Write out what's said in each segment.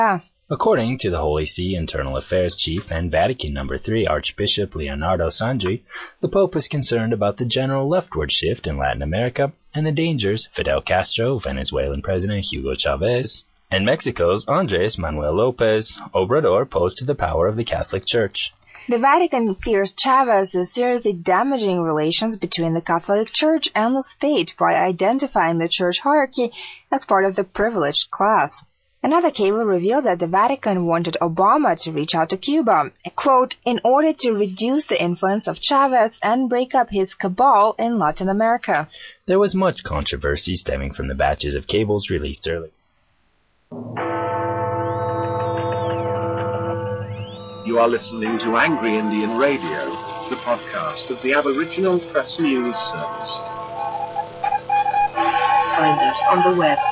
According to the Holy See Internal Affairs Chief and Vatican No. 3 Archbishop Leonardo Sandri, the Pope is concerned about the general leftward shift in Latin America and the dangers Fidel Castro, Venezuelan President Hugo Chavez, and Mexico's Andres Manuel Lopez Obrador pose to the power of the Catholic Church. The Vatican fears Chavez is seriously damaging relations between the Catholic Church and the state by identifying the church hierarchy as part of the privileged class. Another cable revealed that the Vatican wanted Obama to reach out to Cuba, quote, in order to reduce the influence of Chavez and break up his cabal in Latin America. There was much controversy stemming from the batches of cables released earlier. You are listening to Angry Indian Radio, the podcast of the Aboriginal Press News Service. Find us on the web,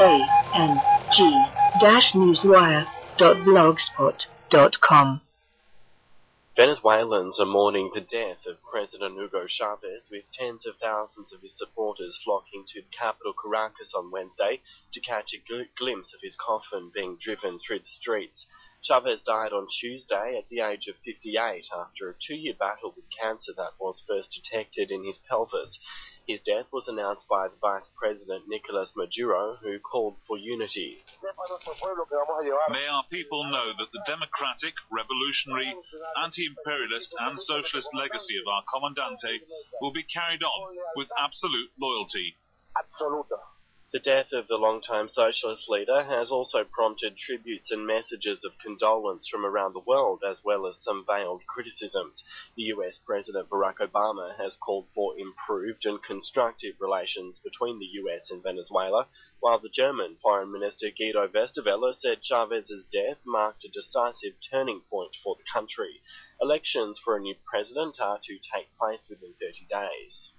ang-newswire.blogspot.com. Venezuelans are mourning the death of President Hugo Chavez, with tens of thousands of his supporters flocking to the capital Caracas on Wednesday to catch a glimpse of his coffin being driven through the streets. Chavez died on Tuesday at the age of 58 after a 2-year battle with cancer that was first detected in his pelvis. His death was announced by the Vice President Nicolas Maduro, who called for unity. May our people know that the democratic, revolutionary, anti-imperialist and socialist legacy of our Comandante will be carried on with absolute loyalty. The death of the longtime socialist leader has also prompted tributes and messages of condolence from around the world, as well as some veiled criticisms. The US President Barack Obama has called for improved and constructive relations between the US and Venezuela, while the German Foreign Minister Guido Westerwelle said Chavez's death marked a decisive turning point for the country. Elections for a new president are to take place within 30 days.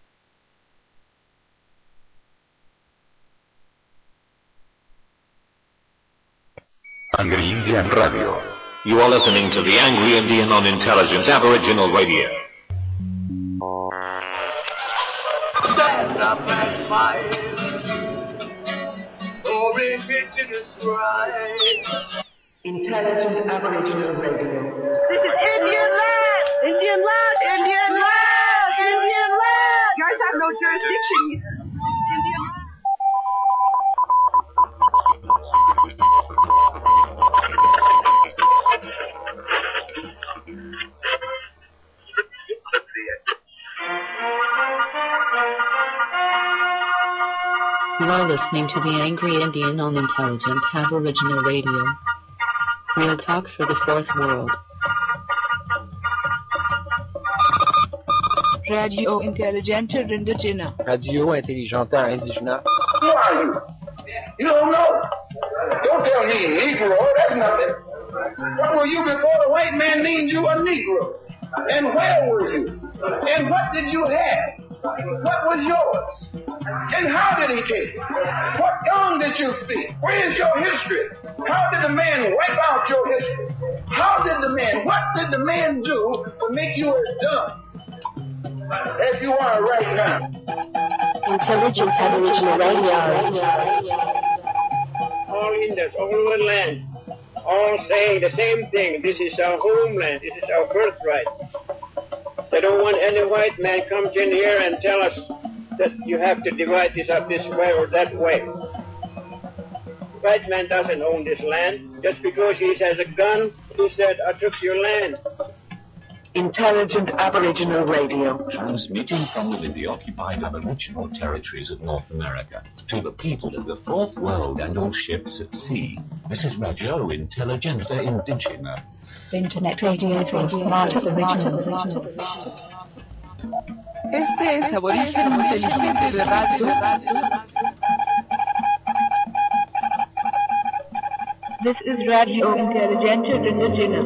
Angry Indian Radio. You are listening to the Angry Indian on Intelligent Aboriginal Radio. Stand up and fight for indigenous rights. Intelligent Aboriginal Radio. This is Indian land! Indian land! Indian land! Indian land! You guys have no jurisdiction here. Indian land. You are listening to the Angry Indian on Intelligent Aboriginal Radio. Real talk for the fourth world. Radio Intelligente Indígena. Radio Intelligente Indígena. Who are you? You don't know? Don't tell me Negro, that's nothing. What were you before the white man named you a Negro? And where were you? And what did you have? What was yours? And how did he take it? What tongue did you speak? Where is your history? How did the man wipe out your history? What did the man do to make you as dumb as you are right now? Intelligent Aboriginal Radio. All Indians, all over the land, all saying the same thing. This is our homeland. This is our birthright. They don't want any white man comes in here and tell us that you have to divide this up this way or that way. The white man doesn't own this land. Just because he has a gun, he said, I took your land. Intelligent Aboriginal Radio. Transmitting from within the occupied Aboriginal territories of North America to the people of the fourth world and all ships at sea. This is Radio Intelligente Indígena. Internet radio for smart Aboriginal. Este es Aborigen Inteligente de Radio. This is Radio Intelligente Indígena.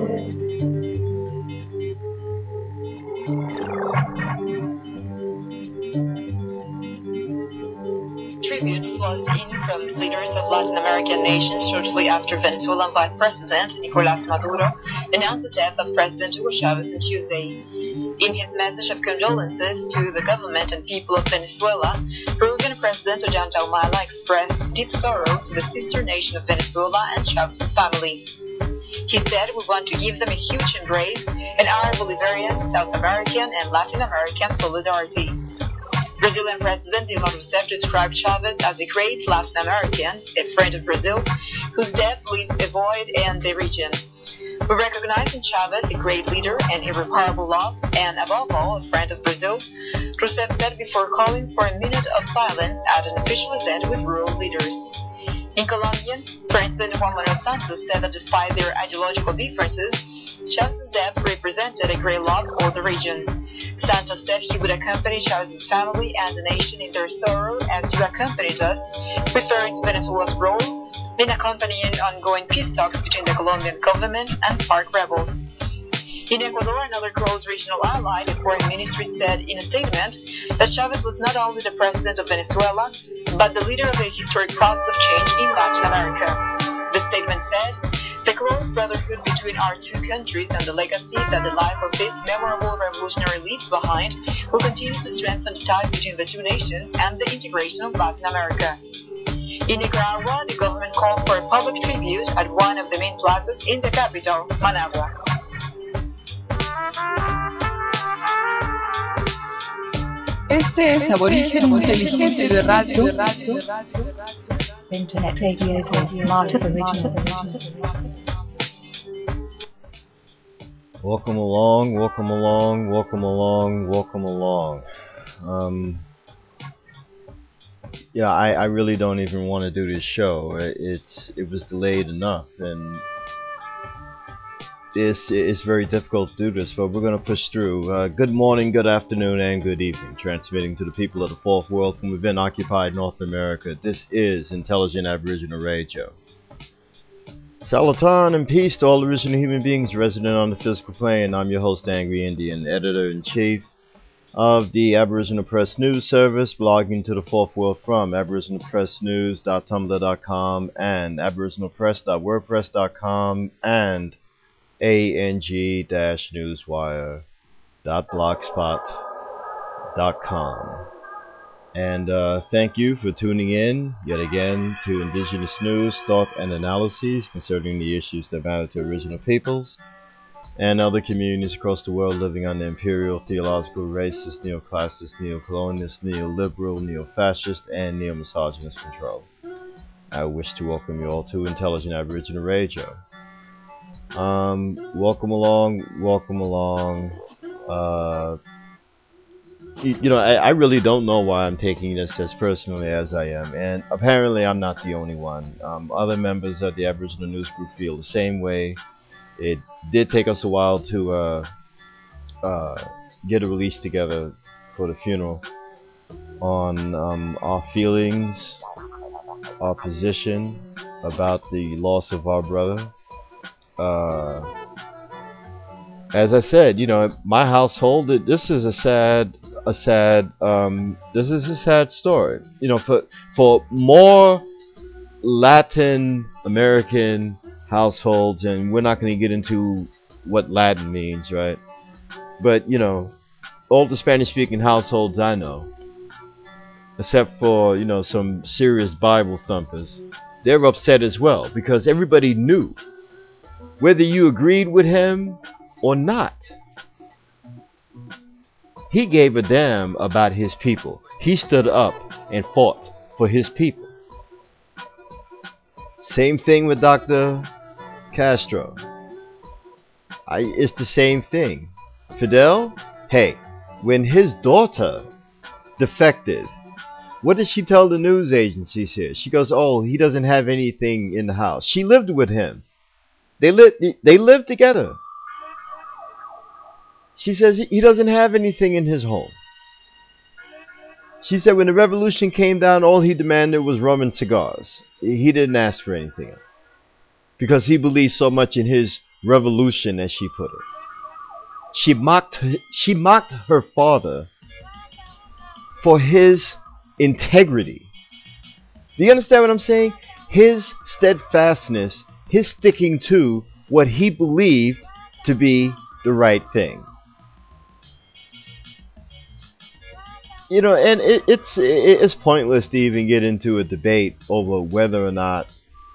Tributes flooded in from leaders of Latin American nations shortly after Venezuelan Vice President Nicolás Maduro announced the death of President Hugo Chavez on Tuesday. In his message of condolences to the government and people of Venezuela, Peruvian Brazilian President Ollanta Humala expressed deep sorrow to the sister nation of Venezuela and Chavez's family. He said, "We want to give them a huge embrace in our Bolivarian, South American, and Latin American solidarity." Brazilian President Dilma Rousseff described Chavez as a great Latin American, a friend of Brazil, whose death leaves a void in the region. "We recognize in Chavez a great leader, an irreparable loss, and above all, a friend of Brazil," Rousseff said before calling for a minute of silence at an official event with rural leaders. In Colombia, President Juan Manuel Santos said that despite their ideological differences, Chavez's death represented a great loss for the region. Santos said he would accompany Chavez's family and the nation in their sorrow as you accompanied us, referring to Venezuela's role in accompanying ongoing peace talks between the Colombian government and FARC rebels. In Ecuador, another close regional ally, the foreign ministry said in a statement that Chavez was not only the president of Venezuela, but the leader of a historic process of change in Latin America. The statement said, "The close brotherhood between our two countries and the legacy that the life of this memorable revolutionary leaves behind will continue to strengthen the ties between the two nations and the integration of Latin America." In Nicaragua, the government called for a public tribute at one of the main plazas in the capital, Managua. Este es Aborigen Inteligente de Radio. Internet radio for smart original. Welcome along, welcome along, welcome along, welcome along. Yeah, I really don't even want to do this show. It was delayed enough, and it's very difficult to do this, but we're going to push through. Good morning, good afternoon, and good evening. Transmitting to the people of the Fourth World from within occupied North America. This is Intelligent Aboriginal Radio. Salutation and peace to all original human beings resident on the physical plane. I'm your host, Angry Indian, Editor-in-Chief of the Aboriginal Press News Service, blogging to the Fourth World from aboriginalpressnews.tumblr.com and aboriginalpress.wordpress.com and ang-newswire.blogspot.com. And thank you for tuning in yet again to Indigenous news, thought, and analyses concerning the issues that matter to original peoples and other communities across the world living under imperial, theological, racist, neoclassist, neocolonialist, neoliberal, neofascist, and neomisogynist control. I wish to welcome you all to Intelligent Aboriginal Radio. Welcome along, welcome along. I really don't know why I'm taking this as personally as I am, and apparently I'm not the only one. Other members of the Aboriginal News Group feel the same way. It did take us a while to get a release together for the funeral on our feelings, our position about the loss of our brother. As I said, my household, this is a sad story. For more Latin American households, and we're not going to get into what Latin means, right? But all the Spanish-speaking households I know, except for some serious Bible thumpers, they're upset as well, because everybody knew, whether you agreed with him or not, he gave a damn about his people. He stood up and fought for his people. Same thing with Dr. Castro. It's the same thing. Fidel, hey, when his daughter defected, what did she tell the news agencies here? She goes, "Oh, he doesn't have anything in the house." She lived with him. They lived together. She says he doesn't have anything in his home. She said when the revolution came down, all he demanded was rum and cigars. He didn't ask for anything else, because he believed so much in his revolution, as she put it. She mocked her father for his integrity. Do you understand what I'm saying? His steadfastness, his sticking to what he believed to be the right thing. You know, and it's pointless to even get into a debate over whether or not,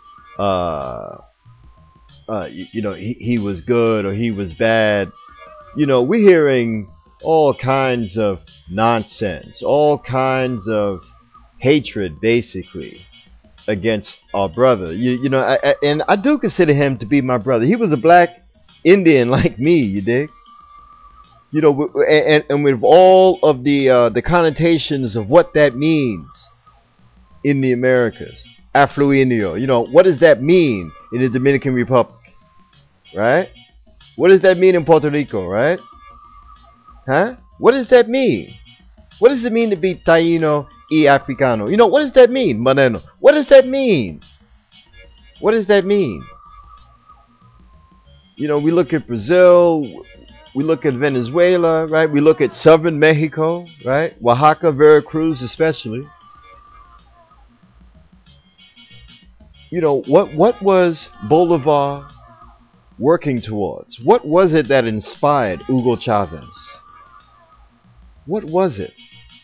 you know, he was good or he was bad. You know, we're hearing all kinds of nonsense, all kinds of hatred, basically, against our brother. You know, and I do consider him to be my brother. He was a black Indian like me, you dig? You know, and with all of the connotations of what that means in the Americas, Afro-Indio, you know, what does that mean in the Dominican Republic, right? What does that mean in Puerto Rico, right? Huh? What does that mean? What does it mean to be Taíno y Africano? You know, what does that mean, Moreno? What does that mean? What does that mean? You know, we look at Brazil, we look at Venezuela, right? We look at southern Mexico, right? Oaxaca, Veracruz especially. You know, what was Bolivar working towards? What was it that inspired Hugo Chavez? What was it?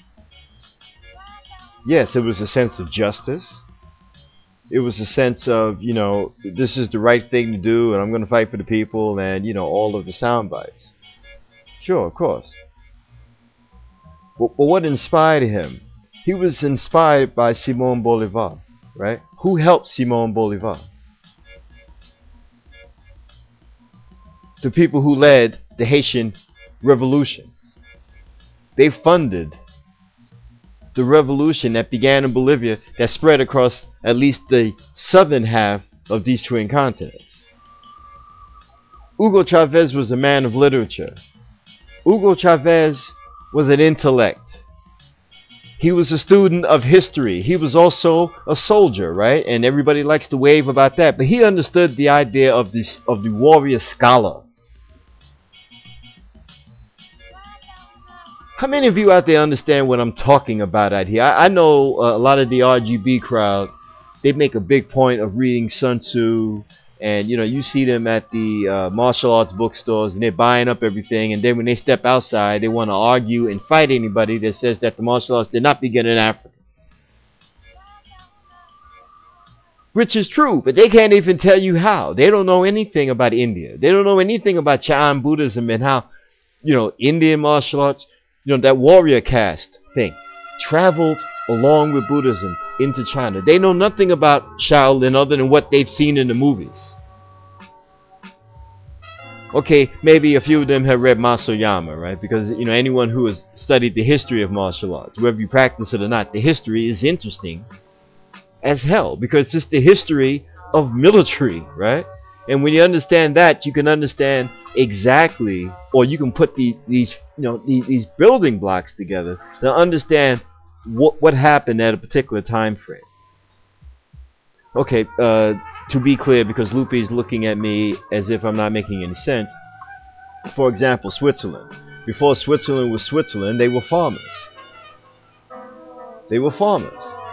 Yes, it was a sense of justice. It was a sense of, you know, this is the right thing to do and I'm going to fight for the people, and, you know, all of the sound bites. Sure, of course. But what inspired him? He was inspired by Simón Bolívar, right? Who helped Simón Bolívar? The people who led the Haitian Revolution. They funded the revolution that began in Bolivia that spread across at least the southern half of these twin continents. Hugo Chavez was a man of literature. Hugo Chavez was an intellect. He was a student of history. He was also a soldier, right? And everybody likes to wave about that. But he understood the idea of the warrior scholar. How many of you out there understand what I'm talking about out here? I know a lot of the RGB crowd, they make a big point of reading Sun Tzu, and you know, you see them at the martial arts bookstores and they're buying up everything, and then when they step outside they want to argue and fight anybody that says that the martial arts did not begin in Africa. Which is true, but they can't even tell you how. They don't know anything about India. They don't know anything about Chan Buddhism and how, you know, Indian martial arts, you know, that warrior caste thing traveled along with Buddhism into China. They know nothing about Shaolin other than what they've seen in the movies. Okay, maybe a few of them have read Masoyama, right? Because, you know, anyone who has studied the history of martial arts, whether you practice it or not, the history is interesting as hell, because it's the history of military, right? And when you understand that, you can understand exactly, or you can put these building blocks together to understand what happened at a particular time frame. Okay, to be clear, because Lupe is looking at me as if I'm not making any sense. For example, Switzerland. Before Switzerland was Switzerland, they were farmers. They were farmers.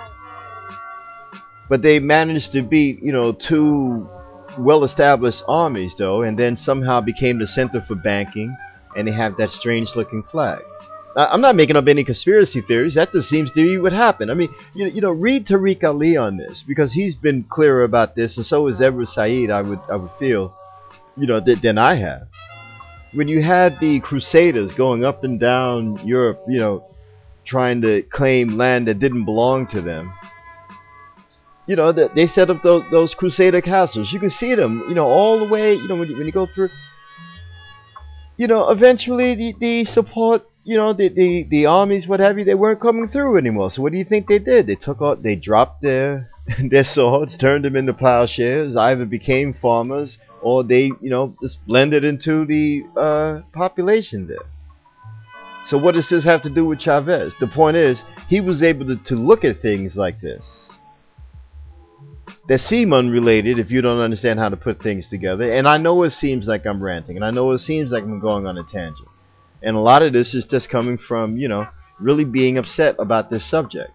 But they managed to beat, you know, two well-established armies, though, and then somehow became the center for banking, and they have that strange-looking flag. I'm not making up any conspiracy theories. That just seems to be what happened. I mean, you know, read Tariq Ali on this, because he's been clearer about this, and so is Edward Said. I would feel, you know, than I have. When you had the Crusaders going up and down Europe, you know, trying to claim land that didn't belong to them, you know, they set up those Crusader castles. You can see them, you know, all the way, you know, when you go through. You know, eventually the support, you know, the armies, what have you, they weren't coming through anymore. So what do you think they did? They dropped their swords, turned them into plowshares, either became farmers or they, you know, just blended into the population there. So what does this have to do with Chavez? The point is, he was able to look at things like this that seem unrelated if you don't understand how to put things together. And I know it seems like I'm ranting, and I know it seems like I'm going on a tangent. And a lot of this is just coming from, you know, really being upset about this subject.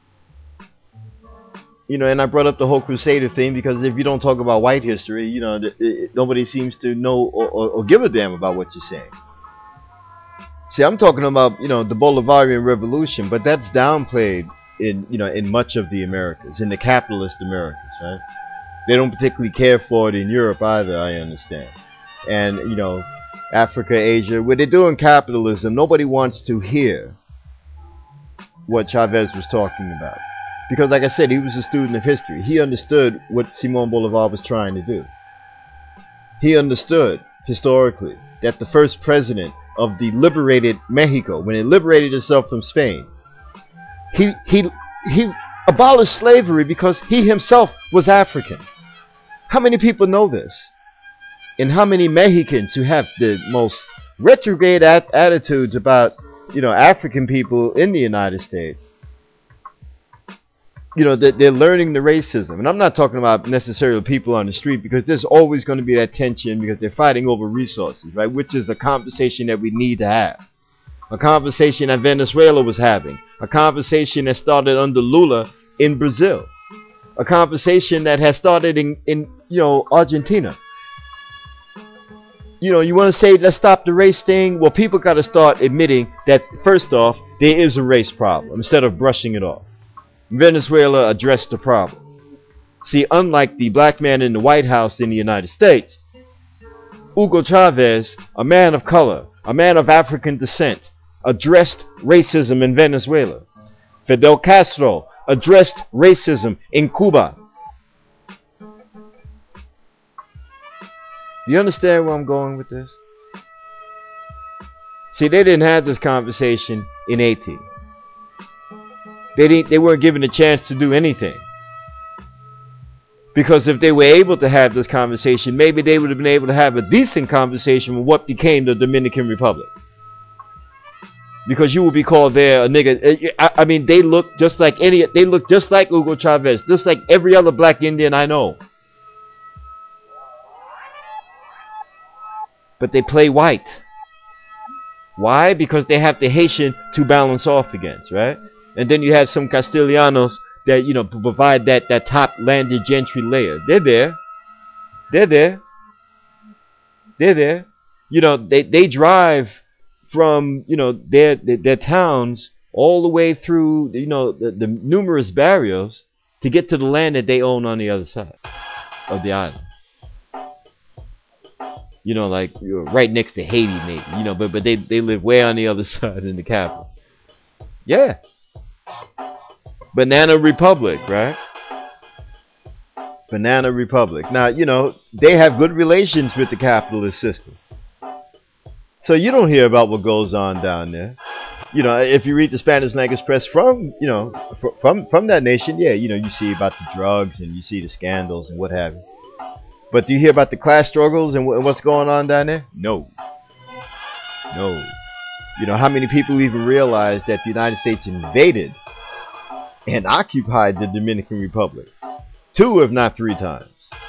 You know, and I brought up the whole Crusader thing because if you don't talk about white history, you know, nobody seems to know or give a damn about what you're saying. See, I'm talking about, the Bolivarian Revolution, but that's downplayed in much of the Americas, in the capitalist Americas, right? They don't particularly care for it in Europe either, I understand. And, Africa, Asia, where they're doing capitalism, nobody wants to hear what Chavez was talking about. Because, like I said, he was a student of history. He understood what Simón Bolívar was trying to do. He understood, historically, that the first president of the liberated Mexico, when it liberated itself from Spain, he abolished slavery because he himself was African. How many people know this? And how many Mexicans who have the most retrograde attitudes about, African people in the United States, they're learning the racism. And I'm not talking about necessarily people on the street, because there's always going to be that tension because they're fighting over resources, right? Which is a conversation that we need to have. A conversation that Venezuela was having. A conversation that started under Lula in Brazil. A conversation that has started in Argentina. You want to say, let's stop the race thing? Well, people got to start admitting that, first off, there is a race problem instead of brushing it off. Venezuela addressed the problem. See, unlike the black man in the White House in the United States, Hugo Chavez, a man of color, a man of African descent, addressed racism in Venezuela. Fidel Castro addressed racism in Cuba. Do you understand where I'm going with this? See, they didn't have this conversation in Haiti. They weren't given a chance to do anything. Because if they were able to have this conversation, maybe they would have been able to have a decent conversation with what became the Dominican Republic. Because you will be called there a nigga. I mean, they look just like Hugo Chavez, just like every other black Indian I know. But they play white. Why? Because they have the Haitian to balance off against, right? And then you have some Castellanos that, provide that top landed gentry layer. They're there. They're there. They're there. They drive from, their towns all the way through, the numerous barrios to get to the land that they own on the other side of the island. Like right next to Haiti, maybe. But they live way on the other side in the capital. Yeah. Banana Republic, right? Banana Republic. Now, they have good relations with the capitalist system. So you don't hear about what goes on down there. If you read the Spanish language press from that nation, yeah, you see about the drugs and you see the scandals and what have you. But do you hear about the class struggles and what's going on down there? No. No. How many people even realize that the United States invaded and occupied the Dominican Republic 2, if not 3 times?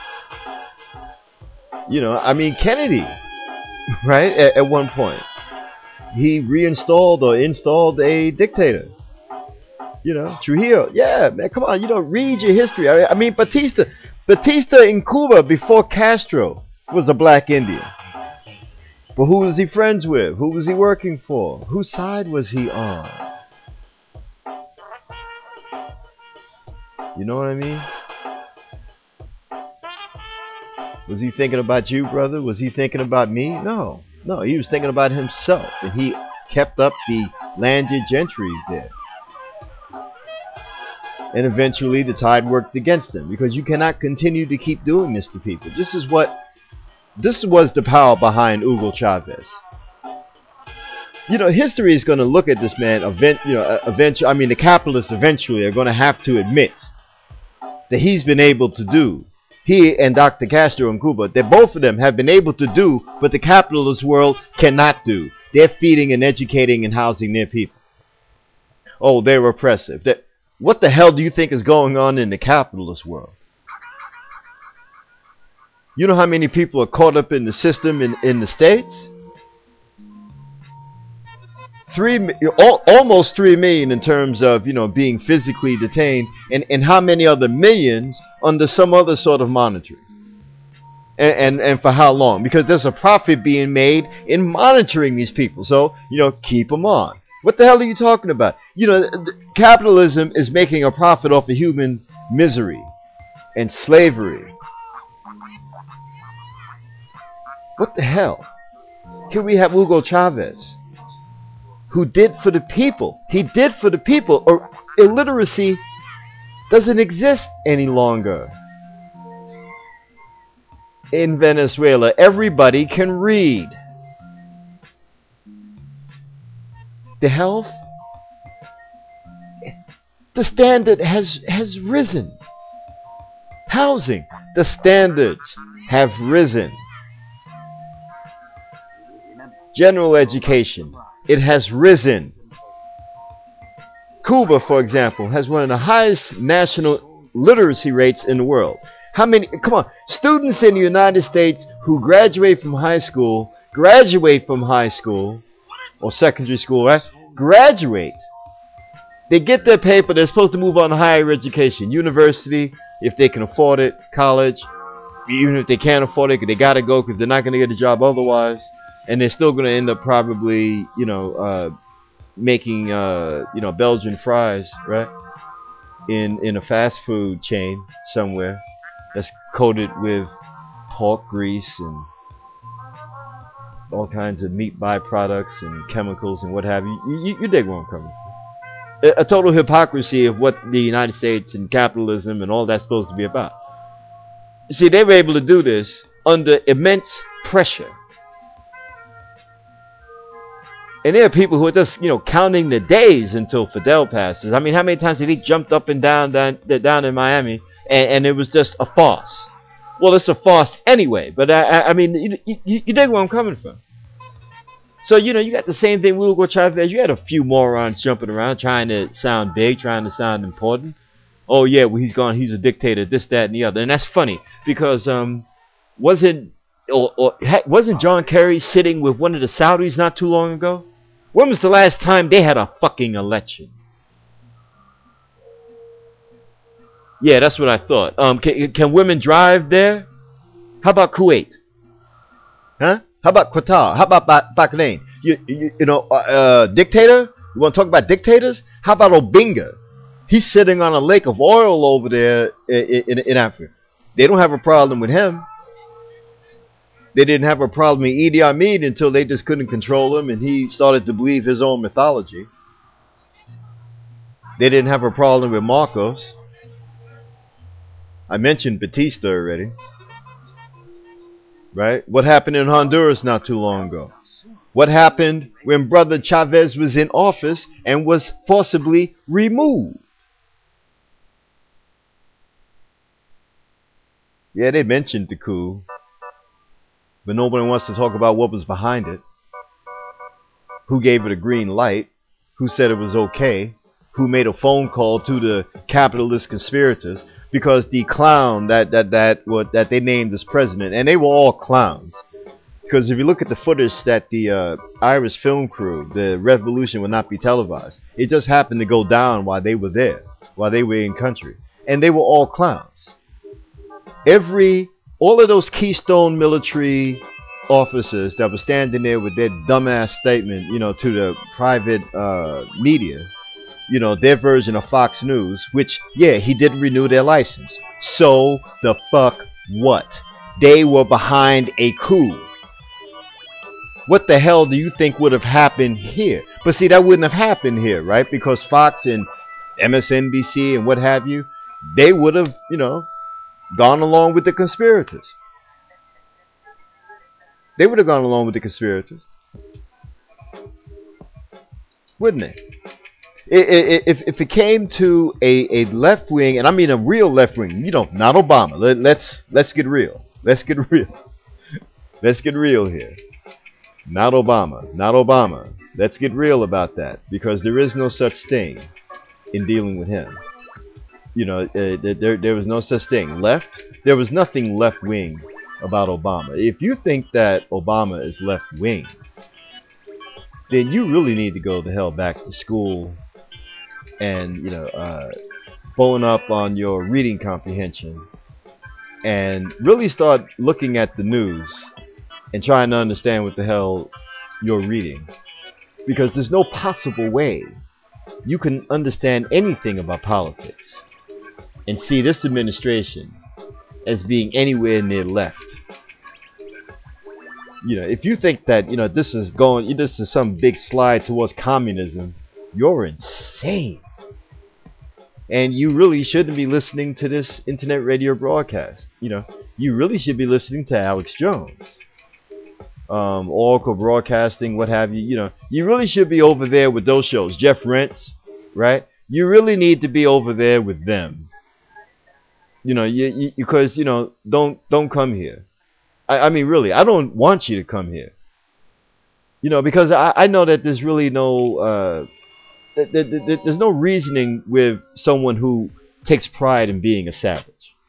Kennedy, right, at one point, he reinstalled or installed a dictator. Trujillo, yeah, man, come on, read your history. I mean, Batista in Cuba before Castro was a black Indian. But who was he friends with? Who was he working for? Whose side was he on? You know what I mean? Was he thinking about you, brother? Was he thinking about me? No. No, he was thinking about himself. And he kept up the landed gentry there. And eventually the tide worked against him. Because you cannot continue to keep doing this to people. This was the power behind Hugo Chavez. History is going to look at this man. Eventually, the capitalists eventually are going to have to admit that he's been able to do. He and Dr. Castro in Cuba, that both of them have been able to do what the capitalist world cannot do. They're feeding and educating and housing their people. Oh, they're oppressive. What the hell do you think is going on in the capitalist world? You know how many people are caught up in the system in the States? Almost 3 million in terms of, being physically detained, and how many other millions under some other sort of monitoring. And for how long? Because there's a profit being made in monitoring these people. So, keep them on. What the hell are you talking about? Capitalism is making a profit off of human misery and slavery. What the hell? Here we have Hugo Chavez, who did for the people. He did for the people. Or illiteracy doesn't exist any longer. In Venezuela, everybody can read. The health, the standard has risen. Housing, the standards have risen. General education, it has risen. Cuba, for example, has one of the highest national literacy rates in the world. How many, come on, students in the United States who graduate from high school or secondary school, right? Graduate. They get their paper, they're supposed to move on to higher education, university, if they can afford it, college. Even if they can't afford it, they gotta go because they're not gonna get a job otherwise. And they're still gonna end up probably, making, Belgian fries, right? In a fast food chain somewhere that's coated with pork grease and all kinds of meat byproducts and chemicals and what have you. You dig where I'm coming from. A total hypocrisy of what the United States and capitalism and all that's supposed to be about. You see, they were able to do this under immense pressure. And there are people who are just, counting the days until Fidel passes. I mean, how many times did he jumped up and down in Miami, and it was just a farce? Well, it's a farce anyway, but I mean, you dig where I'm coming from. So, you got the same thing with Hugo Chavez. You had a few morons jumping around, trying to sound big, trying to sound important. Oh, yeah, well, he's gone, he's a dictator, this, that, and the other. And that's funny, because wasn't John Kerry sitting with one of the Saudis not too long ago? When was the last time they had a fucking election? Yeah, that's what I thought. Can women drive there? How about Kuwait? Huh? How about Qatar? How about Bahrain? Dictator? You want to talk about dictators? How about Obinga? He's sitting on a lake of oil over there in Africa. They don't have a problem with him. They didn't have a problem with Idi Amin until they just couldn't control him and he started to believe his own mythology. They didn't have a problem with Marcos. I mentioned Batista already. Right? What happened in Honduras not too long ago? What happened when Brother Chavez was in office and was forcibly removed? Yeah, they mentioned the coup, but nobody wants to talk about what was behind it. Who gave it a green light? Who said it was okay? Who made a phone call to the capitalist conspirators? Because the clown that they named as president, and they were all clowns. Because if you look at the footage that the Irish film crew, the revolution would not be televised. It just happened to go down while they were there, while they were in country, and they were all clowns. All of those Keystone military officers that were standing there with their dumbass statement, to the private media, their version of Fox News, which, yeah, he didn't renew their license. So the fuck what? They were behind a coup. What the hell do you think would have happened here? But see, that wouldn't have happened here, right? Because Fox and MSNBC and what have you, they would have, gone along with the conspirators. They would have gone along with the conspirators. Wouldn't they? If it came to a left wing, and I mean a real left wing, not Obama. Let's get real. Let's get real. Let's get real here. Not Obama. Let's get real about that, because there is no such thing in dealing with him. There was no such thing. Left? There was nothing left wing about Obama. If you think that Obama is left wing, then you really need to go the hell back to school and bone up on your reading comprehension and really start looking at the news and trying to understand what the hell you're reading. Because there's no possible way you can understand anything about politics and see this administration as being anywhere near left. You know, if you think that, you know, this is some big slide towards communism, you're insane. And you really shouldn't be listening to this internet radio broadcast. You know, you really should be listening to Alex Jones, Oracle Broadcasting, what have you. You know, you really should be over there with those shows. Jeff Rentz, right? You really need to be over there with them. You know, because, you know, don't come here. I mean, really, I don't want you to come here. You know, because I know that there's really no there's no reasoning with someone who takes pride in being a savage.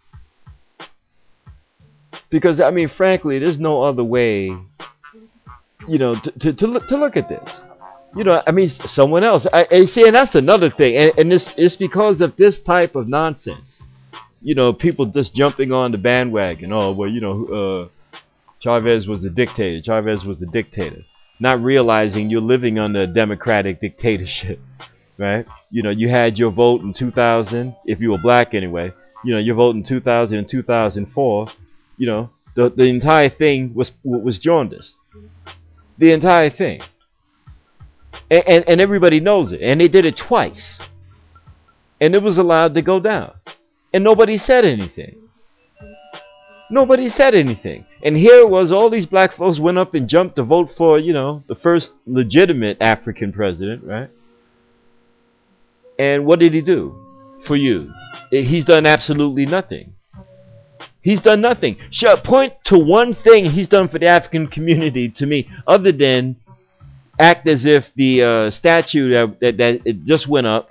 Because, I mean, frankly, there's no other way, you know, to look at this. You know, I mean, someone else. I see, and that's another thing. And it's because of this type of nonsense. You know, people just jumping on the bandwagon. Oh, well, you know, Chavez was a dictator. Chavez was a dictator. Not realizing you're living under a democratic dictatorship, right? You know, you had your vote in 2000, if you were black anyway. You know, your vote in 2000 and 2004. You know, the entire thing was jaundiced. The entire thing. And everybody knows it. And they did it twice. And it was allowed to go down. And nobody said anything. Nobody said anything. And here it was, all these black folks went up and jumped to vote for, you know, the first legitimate African president, right? And what did he do for you? He's done absolutely nothing. He's done nothing. Sure, point to one thing he's done for the African community to me, other than act as if the statue that it just went up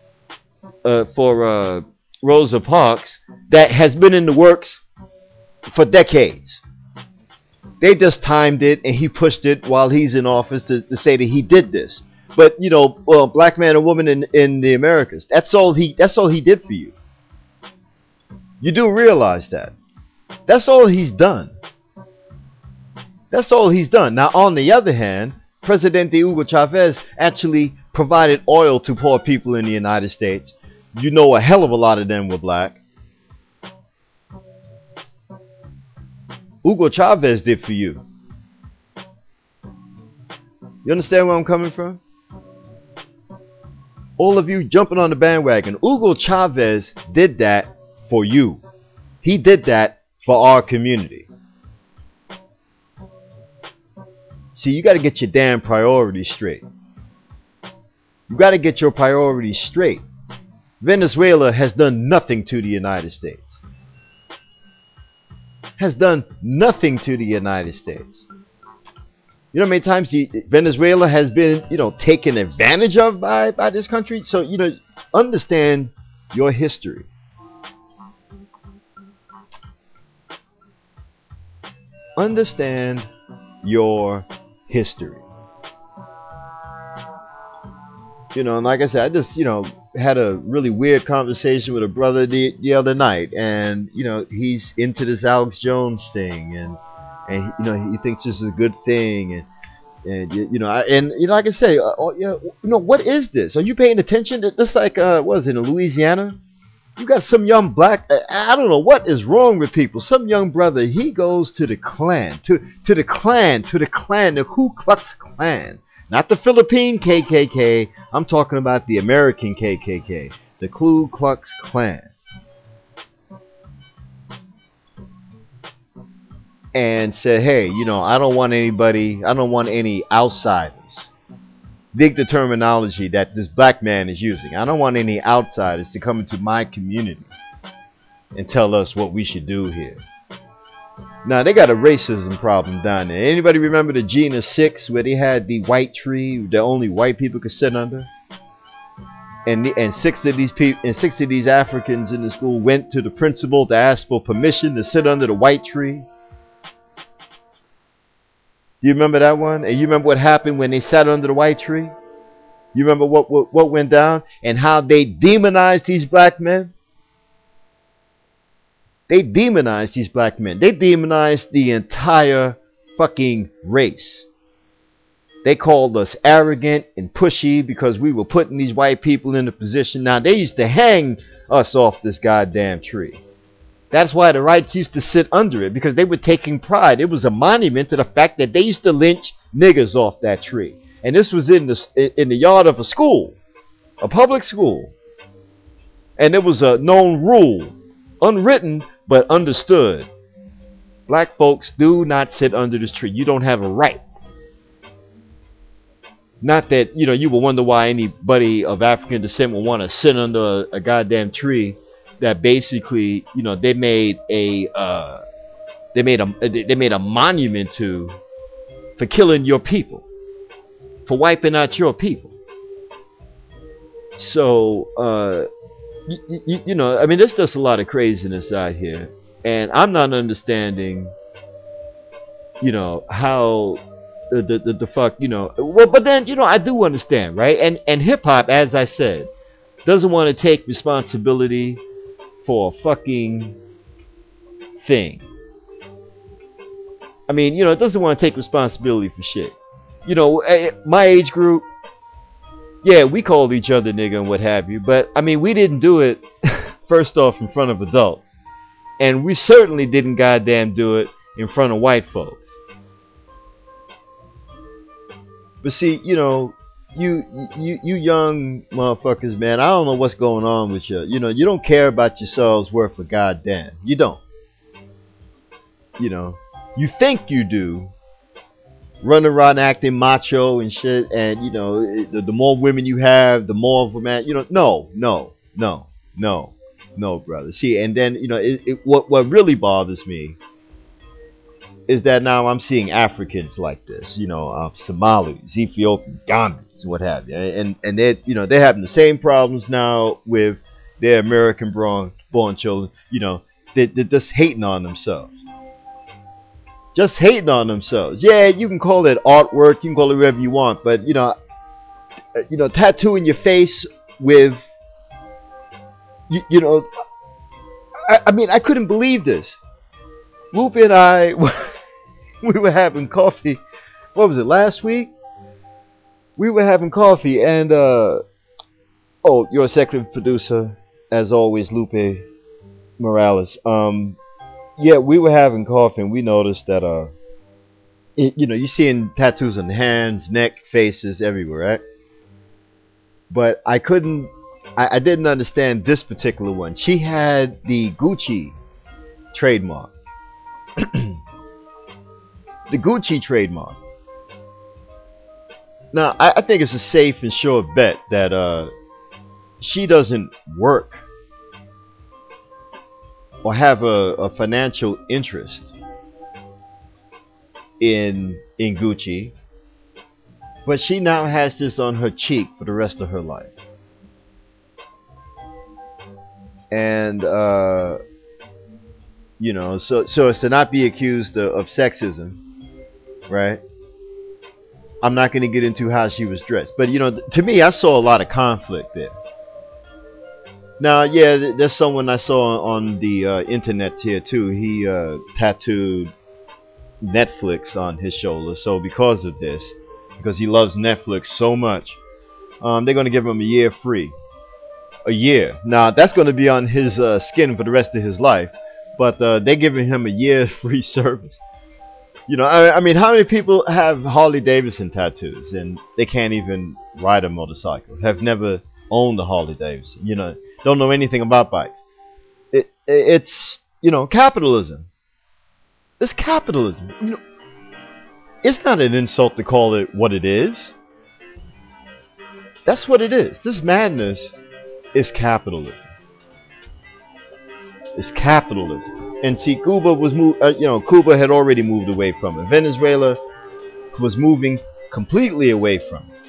for Rosa Parks, that has been in the works for decades. They just timed it, and he pushed it while he's in office to say that he did this. But, you know, well, black man and woman in the Americas, that's all he did for you. You do realize that. That's all he's done. That's all he's done. Now, on the other hand, Presidente Hugo Chavez actually provided oil to poor people in the United States. You know, a hell of a lot of them were black. Hugo Chavez did for you. You understand where I'm coming from? All of you jumping on the bandwagon. Hugo Chavez did that for you. He did that for our community. See, you got to get your damn priorities straight. You got to get your priorities straight. Venezuela has done nothing to the United States. Has done nothing to the United States. You know how many times Venezuela has been, you know, taken advantage of by this country? So, you know, understand your history. Understand your history. You know, and like I said, I just, you know, had a really weird conversation with a brother the other night, and, you know, he's into this Alex Jones thing, and you know, he thinks this is a good thing, and you know, like I say, you know, what is this? Are you paying attention? Just like what was it, in Louisiana? You got some young black, I don't know what is wrong with people. Some young brother, he goes to the Klan, to the Ku Klux Klan. Not the Philippine KKK. I'm talking about the American KKK. The Ku Klux Klan. And said, hey, you know, I don't want any outsiders. Dig the terminology that this black man is using. I don't want any outsiders to come into my community and tell us what we should do here. Now, they got a racism problem down there. Anybody remember the Jena 6 where they had the white tree that only white people could sit under? And six of these Africans in the school went to the principal to ask for permission to sit under the white tree. Do you remember that one? And you remember what happened when they sat under the white tree? You remember what went down and how they demonized these black men? they demonized these black men. They demonized the entire fucking race. They called us arrogant and pushy because we were putting these white people in a position. Now, they used to hang us off this goddamn tree. That's why the whites used to sit under it, because they were taking pride. It was a monument to the fact that they used to lynch niggers off that tree. And this was in the yard of a school, a public school. And it was a known rule, unwritten but understood. Black folks do not sit under this tree. You don't have a right. Not that, you will wonder why anybody of African descent would want to sit under a goddamn tree that basically, they made a monument to, for killing your people, for wiping out your people. So, I mean, there's just a lot of craziness out here, and I'm not understanding, how the fuck, well, but then, I do understand, right? And hip hop, as I said, doesn't want to take responsibility for a fucking thing. I mean, it doesn't want to take responsibility for shit. My age group, yeah, we called each other nigga and what have you, but I mean, we didn't do it first off in front of adults, and we certainly didn't goddamn do it in front of white folks. But see, you young motherfuckers, man, I don't know what's going on with you. You don't care about yourselves worth a goddamn. You don't. You think you do. Run around acting macho and shit, and the more women you have, the more of a man. No, brother. See, and then what really bothers me is that now I'm seeing Africans like this, Somalis, Ethiopians, Gambians, what have you, and they're having the same problems now with their American born children. They're just hating on themselves. Just hating on themselves. Yeah, you can call it artwork, you can call it whatever you want, but tattooing your face with, I mean, I couldn't believe this. Lupe and I, we were having coffee. What was it, last week? We were having coffee, and your executive producer, as always, Lupe Morales. Yeah, we were having coffee, and we noticed that you're seeing tattoos on the hands, neck, faces, everywhere, right? But I didn't understand this particular one. She had the Gucci trademark. The Gucci trademark. Now, I think it's a safe and sure bet that she doesn't work or have a financial interest in Gucci, but she now has this on her cheek for the rest of her life. And so as to not be accused of sexism, right? I'm not going to get into how she was dressed, but to me, I saw a lot of conflict there. Now, yeah, there's someone I saw on the internet here too. He tattooed Netflix on his shoulder. So because of this, because he loves Netflix so much, they're going to give him a year free. A year. Now, that's going to be on his skin for the rest of his life. But they're giving him a year free service. I mean, how many people have Harley Davidson tattoos and they can't even ride a motorcycle? Have never owned a Harley Davidson? Don't know anything about bikes. It's capitalism. It's capitalism. It's not an insult to call it what it is. That's what it is. This madness is capitalism. It's capitalism. And see, Cuba was Cuba had already moved away from it. Venezuela was moving completely away from it.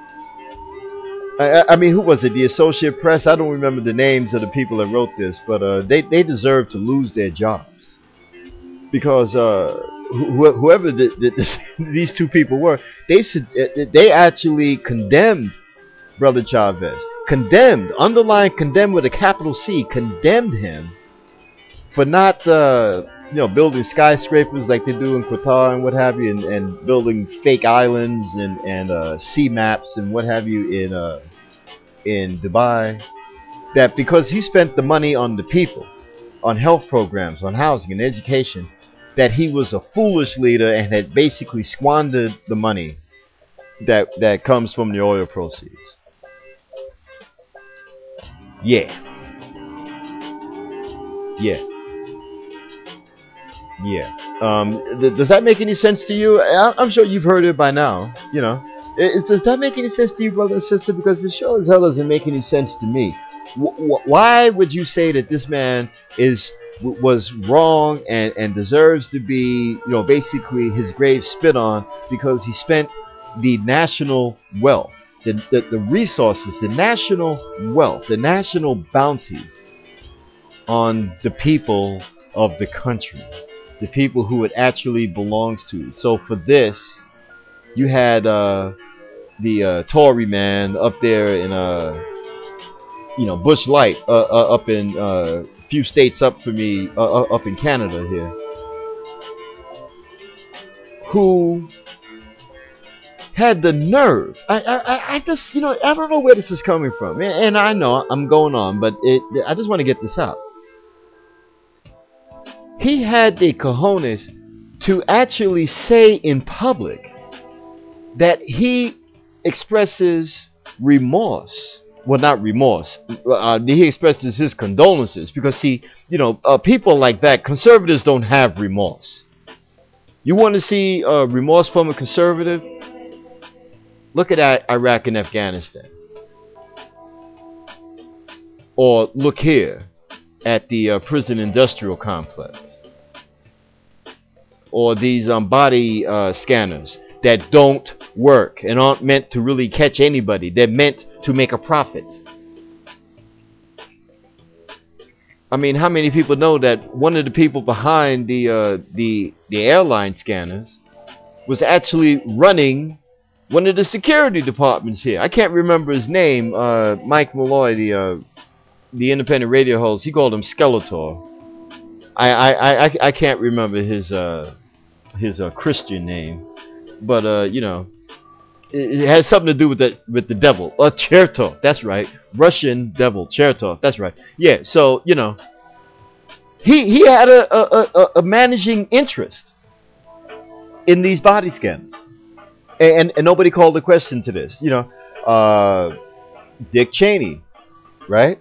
I mean, who was it? The Associated Press? I don't remember the names of the people that wrote this, but they deserve to lose their jobs because whoever these two people were, they actually condemned Brother Chavez, condemned, underlined, condemned with a capital C, condemned him for not building skyscrapers like they do in Qatar and what have you, and building fake islands and sea maps and what have you in Dubai, that because he spent the money on the people, on health programs, on housing and education, that he was a foolish leader and had basically squandered the money that comes from the oil proceeds. Yeah. Does that make any sense to you? I'm sure you've heard it by now. Does that make any sense to you, brother and sister? Because it sure as hell doesn't make any sense to me. Why would you say that this man was wrong and deserves to be, basically his grave spit on because he spent the national wealth, the resources, the national wealth, the national bounty on the people of the country, the people who it actually belongs to? So for this, you had the Tory man up there in Bush Light, up in a few states up for me, up in Canada here, who had the nerve. I just, I don't know where this is coming from, and I know I'm going on, but I just want to get this out. He had the cojones to actually say in public that he expresses remorse. Well, not remorse. He expresses his condolences because, see, people like that, conservatives don't have remorse. You want to see remorse from a conservative? Look at Iraq and Afghanistan. Or look here at the prison industrial complex. Or these body scanners that don't work and aren't meant to really catch anybody. They're meant to make a profit. I mean, how many people know that one of the people behind the airline scanners was actually running one of the security departments here? I can't remember his name. Mike Malloy, the independent radio host, he called him Skeletor. I can't remember his Christian name, but it has something to do with the devil. Chertov, that's right. Russian devil, Chertov, that's right. Yeah, so he had a managing interest in these body scanners, and nobody called the question to this. Dick Cheney, right?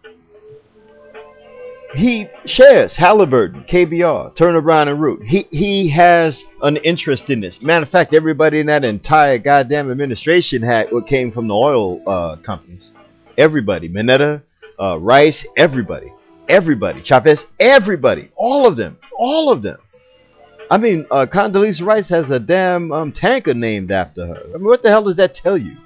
He shares Halliburton, KBR, Turner Brown and Root. He has an interest in this. Matter of fact, everybody in that entire goddamn administration came from the oil companies. Everybody, Mineta, Rice, everybody, Chavez, everybody, all of them. I mean, Condoleezza Rice has a damn tanker named after her. I mean, what the hell does that tell you?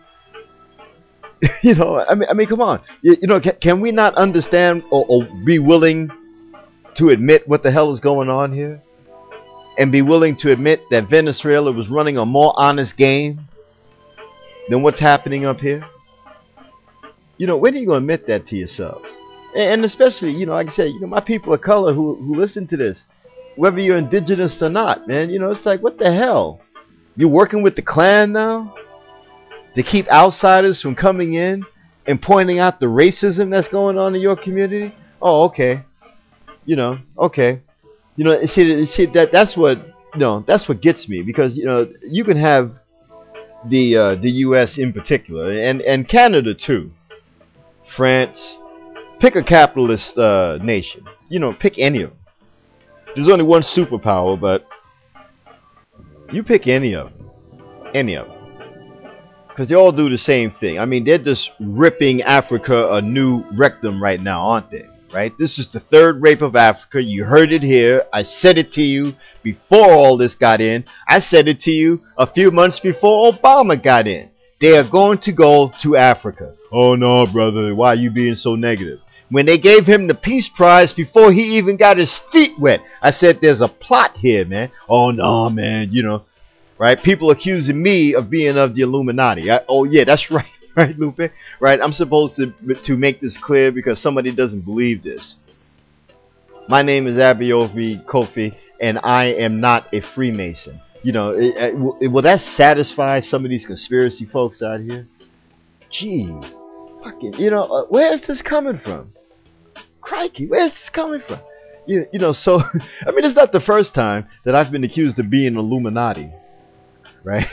I mean, come on. Can we not understand or be willing to admit what the hell is going on here? And be willing to admit that Venezuela was running a more honest game than what's happening up here? When are you going to admit that to yourselves? And especially, like I said, my people of color who listen to this, whether you're indigenous or not, man, it's like, what the hell? You're working with the Klan now? To keep outsiders from coming in and pointing out the racism that's going on in your community? Oh, okay. Okay. See that's what gets me, because you can have the U.S. in particular and Canada too, France. Pick a capitalist nation. Pick any of them. There's only one superpower, but you pick any of them. Any of them. Because they all do the same thing. I mean, they're just ripping Africa a new rectum right now, aren't they? Right? This is the third rape of Africa. You heard it here. I said it to you before all this got in. I said it to you a few months before Obama got in. They are going to go to Africa. Oh, no, brother. Why are you being so negative? When they gave him the Peace Prize before he even got his feet wet, I said there's a plot here, man. Oh, no, man, right? People accusing me of being of the Illuminati. Oh, yeah, that's right. Right, Lupe? Right? I'm supposed to make this clear because somebody doesn't believe this. My name is Abayomi Kofi, and I am not a Freemason. You know, will that satisfy some of these conspiracy folks out here? Gee, fucking, you know, where's this coming from? Crikey, where's this coming from? You know, so, I mean, it's not the first time that I've been accused of being Illuminati, right?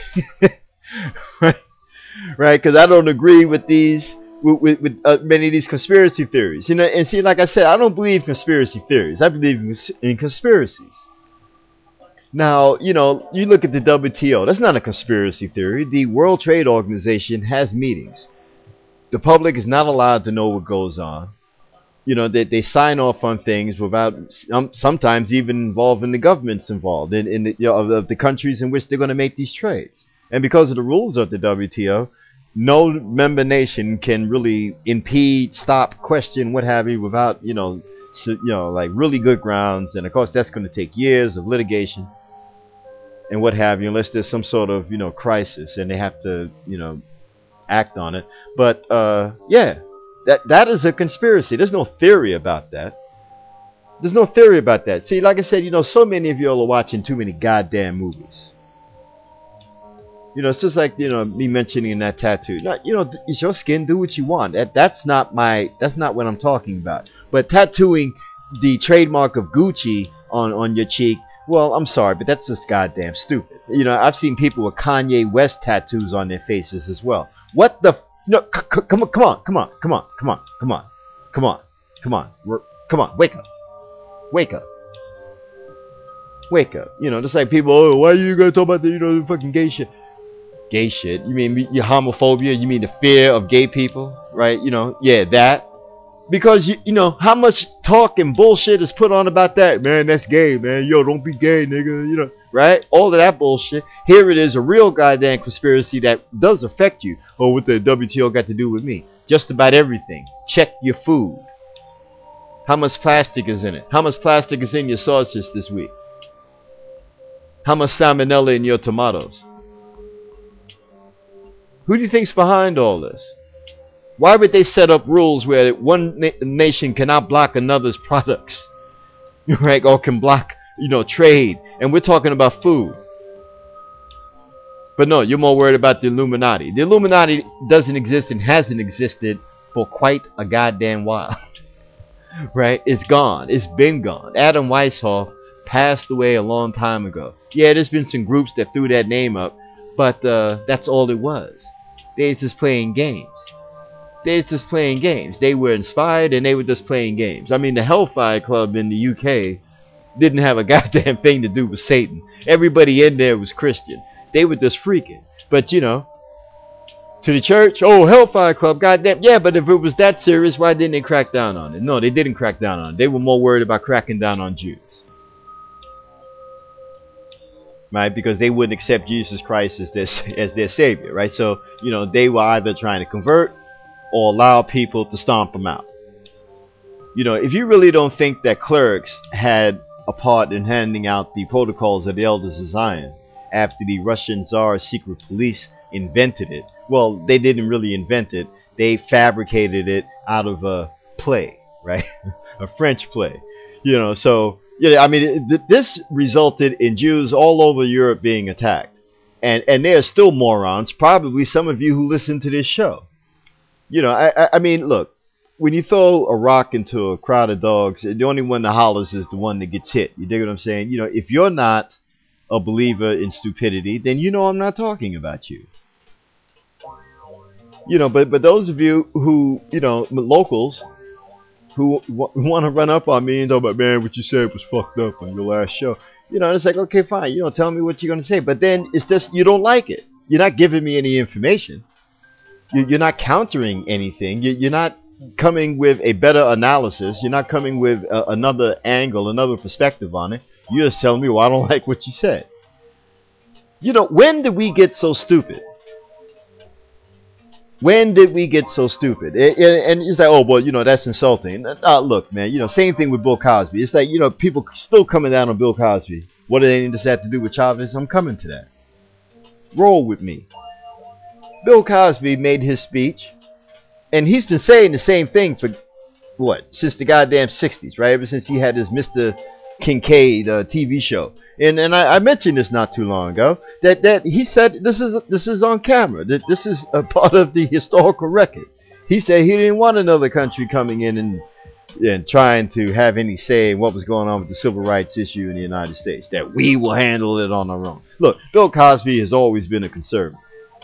Right, because I don't agree with these, with many of these conspiracy theories. You know, and see, like I said, I don't believe conspiracy theories. I believe in conspiracies. Now, you know, you look at the WTO. That's not a conspiracy theory. The World Trade Organization has meetings. The public is not allowed to know what goes on. You know, they sign off on things without sometimes even involving the governments involved in the, you know, of the countries in which they're going to make these trades. And because of the rules of the WTO, no member nation can really impede, stop, question, what have you, without, you know, like really good grounds. And of course, that's going to take years of litigation and what have you, unless there's some sort of, you know, crisis and they have to, you know, act on it. But yeah, that is a conspiracy. There's no theory about that. There's no theory about that. See, like I said, you know, so many of y'all are watching too many goddamn movies. You know, it's just like, you know, me mentioning that tattoo. Now, you know, it's your skin. Do what you want. That's not what I'm talking about. But tattooing the trademark of Gucci on your cheek, well, I'm sorry, but that's just goddamn stupid. You know, I've seen people with Kanye West tattoos on their faces as well. What the? No, come on, wake up. You know, just like people, oh, why are you gonna talk about the, you know, the fucking gay shit? Gay shit? You mean your homophobia? You mean the fear of gay people, right? You know, yeah, that. Because you know how much talk and bullshit is put on about that, man. That's gay, man. Yo, don't be gay, nigga. You know, right? All of that bullshit. Here it is, a real goddamn conspiracy that does affect you. Oh, what the WTO got to do with me? Just about everything. Check your food. How much plastic is in it? How much plastic is in your sausages this week? How much salmonella in your tomatoes? Who do you think's behind all this? Why would they set up rules where one nation cannot block another's products, right? Or can block, you know, trade? And we're talking about food. But no, you're more worried about the Illuminati. The Illuminati doesn't exist and hasn't existed for quite a goddamn while, right? It's gone. It's been gone. Adam Weishaupt passed away a long time ago. Yeah, there's been some groups that threw that name up, but that's all it was. They was just playing games. They were inspired and they were just playing games. I mean, the Hellfire Club in the UK didn't have a goddamn thing to do with Satan. Everybody in there was Christian. They were just freaking. But, you know, to the church, oh, Hellfire Club, goddamn. Yeah, but if it was that serious, why didn't they crack down on it? No, they didn't crack down on it. They were more worried about cracking down on Jews. Right, because they wouldn't accept Jesus Christ as their savior, right? So, you know, they were either trying to convert or allow people to stomp them out. You know, if you really don't think that clerics had a part in handing out the protocols of the Elders of Zion after the Russian Tsar's secret police invented it, well, they didn't really invent it. They fabricated it out of a play, right? A French play. You know, so, yeah, I mean, this resulted in Jews all over Europe being attacked. And there are still morons, probably some of you who listen to this show. You know, I mean, look, when you throw a rock into a crowd of dogs, the only one that hollers is the one that gets hit. You dig what I'm saying? You know, if you're not a believer in stupidity, then you know I'm not talking about you. You know, but those of you who, you know, locals who want to run up on me and talk about, man, what you said was fucked up on your last show. You know, it's like, okay, fine. You know, tell me what you're going to say. But then it's just, you don't like it. You're not giving me any information. You're not countering anything. You're not coming with a better analysis. You're not coming with another angle, another perspective on it. You're just telling me, well, I don't like what you said. You know, when did we get so stupid? When did we get so stupid? And it's like, oh, well, you know, that's insulting. Look, man, you know, same thing with Bill Cosby. It's like, you know, people still coming down on Bill Cosby. What do they need to have to do with Chavez? I'm coming to that. Roll with me. Bill Cosby made his speech, and he's been saying the same thing for, since the goddamn 60s, right? Ever since he had his Mr. Kincaid TV show. And I mentioned this not too long ago, that he said this is on camera, that this is a part of the historical record. He said he didn't want another country coming in and trying to have any say in what was going on with the civil rights issue in the United States, that we will handle it on our own. Look, Bill Cosby has always been a conservative.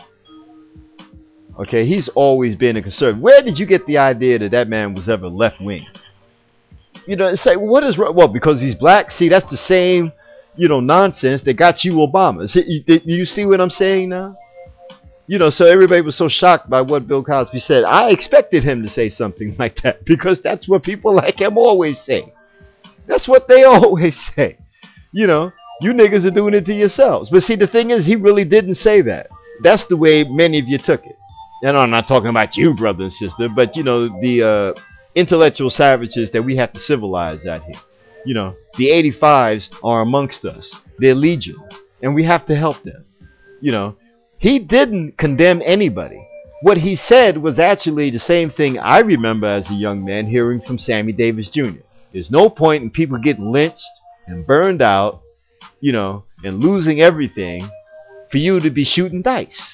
Okay, he's always been a conservative. Where did you get the idea that man was ever left-wing? You know, it's like, what is wrong? Well, because he's black? See, that's the same, nonsense that got you Obama. You see what I'm saying now? So everybody was so shocked by what Bill Cosby said. I expected him to say something like that because that's what people like him always say. That's what they always say. You niggas are doing it to yourselves. But see, the thing is, he really didn't say that. That's the way many of you took it. And I'm not talking about you, brother and sister, but, the intellectual savages that we have to civilize out here. The 85s are amongst us. They're legion. And we have to help them. He didn't condemn anybody. What he said was actually the same thing I remember as a young man hearing from Sammy Davis Jr. There's no point in people getting lynched and burned out, and losing everything for you to be shooting dice.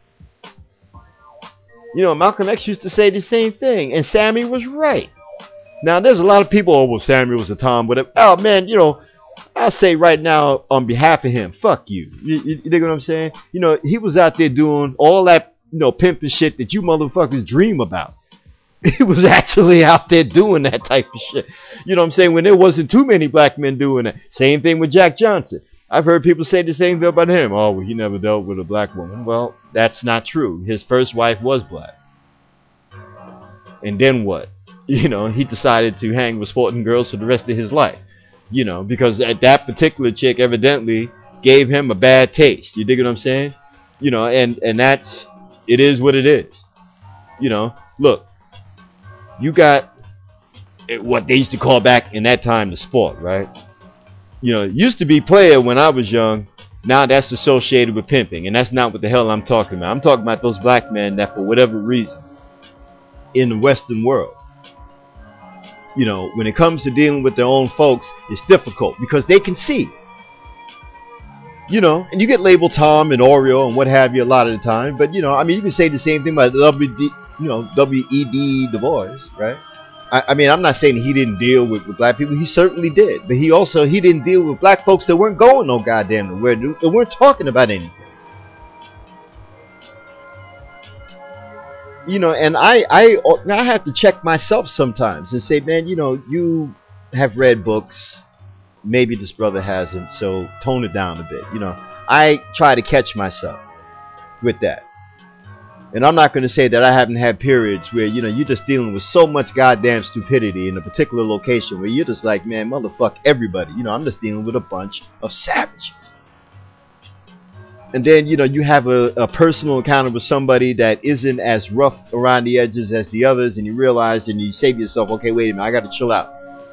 Malcolm X used to say the same thing, and Sammy was right. Now, there's a lot of people, oh, well, Sammy was a Tom, whatever. Oh, man, I'll say right now on behalf of him, fuck you. You dig what I'm saying? He was out there doing all that, pimping shit that you motherfuckers dream about. He was actually out there doing that type of shit. You know what I'm saying? When there wasn't too many black men doing that. Same thing with Jack Johnson. I've heard people say the same thing about him. Oh, well, he never dealt with a black woman. Well, that's not true. His first wife was black. And then what? He decided to hang with sporting girls for the rest of his life. Because that particular chick evidently gave him a bad taste. You dig what I'm saying? And that's, it is what it is. Look, you got what they used to call back in that time the sport, right? It used to be player when I was young. Now that's associated with pimping, and that's not what the hell I'm talking about. I'm talking about those black men that for whatever reason in the Western world, when it comes to dealing with their own folks, it's difficult because they can see. And you get labeled Tom and Oreo and what have you a lot of the time, but you can say the same thing about W.E.B. Du Bois, right? I'm not saying he didn't deal with black people. He certainly did. But he didn't deal with black folks that weren't going no goddamn nowhere. They weren't talking about anything. And I have to check myself sometimes and say, man, you have read books. Maybe this brother hasn't, so tone it down a bit. I try to catch myself with that. And I'm not going to say that I haven't had periods where, you're just dealing with so much goddamn stupidity in a particular location where you're just like, man, motherfuck everybody. I'm just dealing with a bunch of savages. And then, you have a personal encounter with somebody that isn't as rough around the edges as the others, and you realize and you say to yourself, okay, wait a minute, I got to chill out.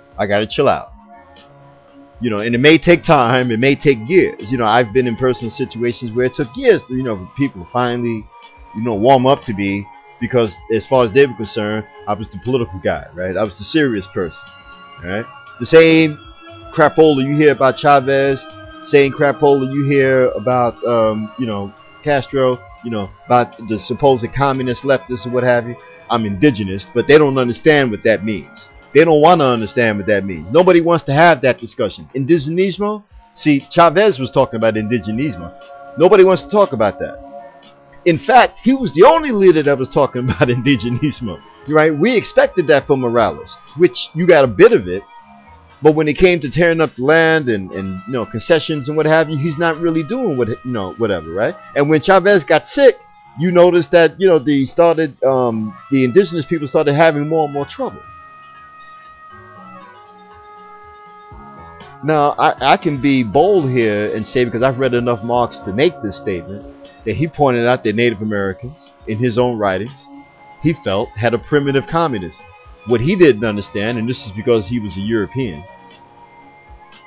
And it may take time, it may take years. I've been in personal situations where it took years, for people to finally, warm up to me, because as far as they were concerned, I was the political guy, right? I was the serious person, right? The same crapola you hear about Chavez, same crapola you hear about, Castro, about the supposed communist leftists or what have you. I'm indigenous, but they don't understand what that means. They don't want to understand what that means. Nobody wants to have that discussion. Indigenismo? See, Chavez was talking about indigenismo. Nobody wants to talk about that. In fact, he was the only leader that was talking about indigenismo. Right? We expected that from Morales, which you got a bit of it. But when it came to tearing up the land and concessions and what have you, he's not really doing whatever, right? And when Chavez got sick, you noticed that the indigenous people started having more and more trouble. Now I can be bold here and say, because I've read enough Marx to make this statement, that he pointed out that Native Americans, in his own writings, he felt had a primitive communism. What he didn't understand, and this is because he was a European,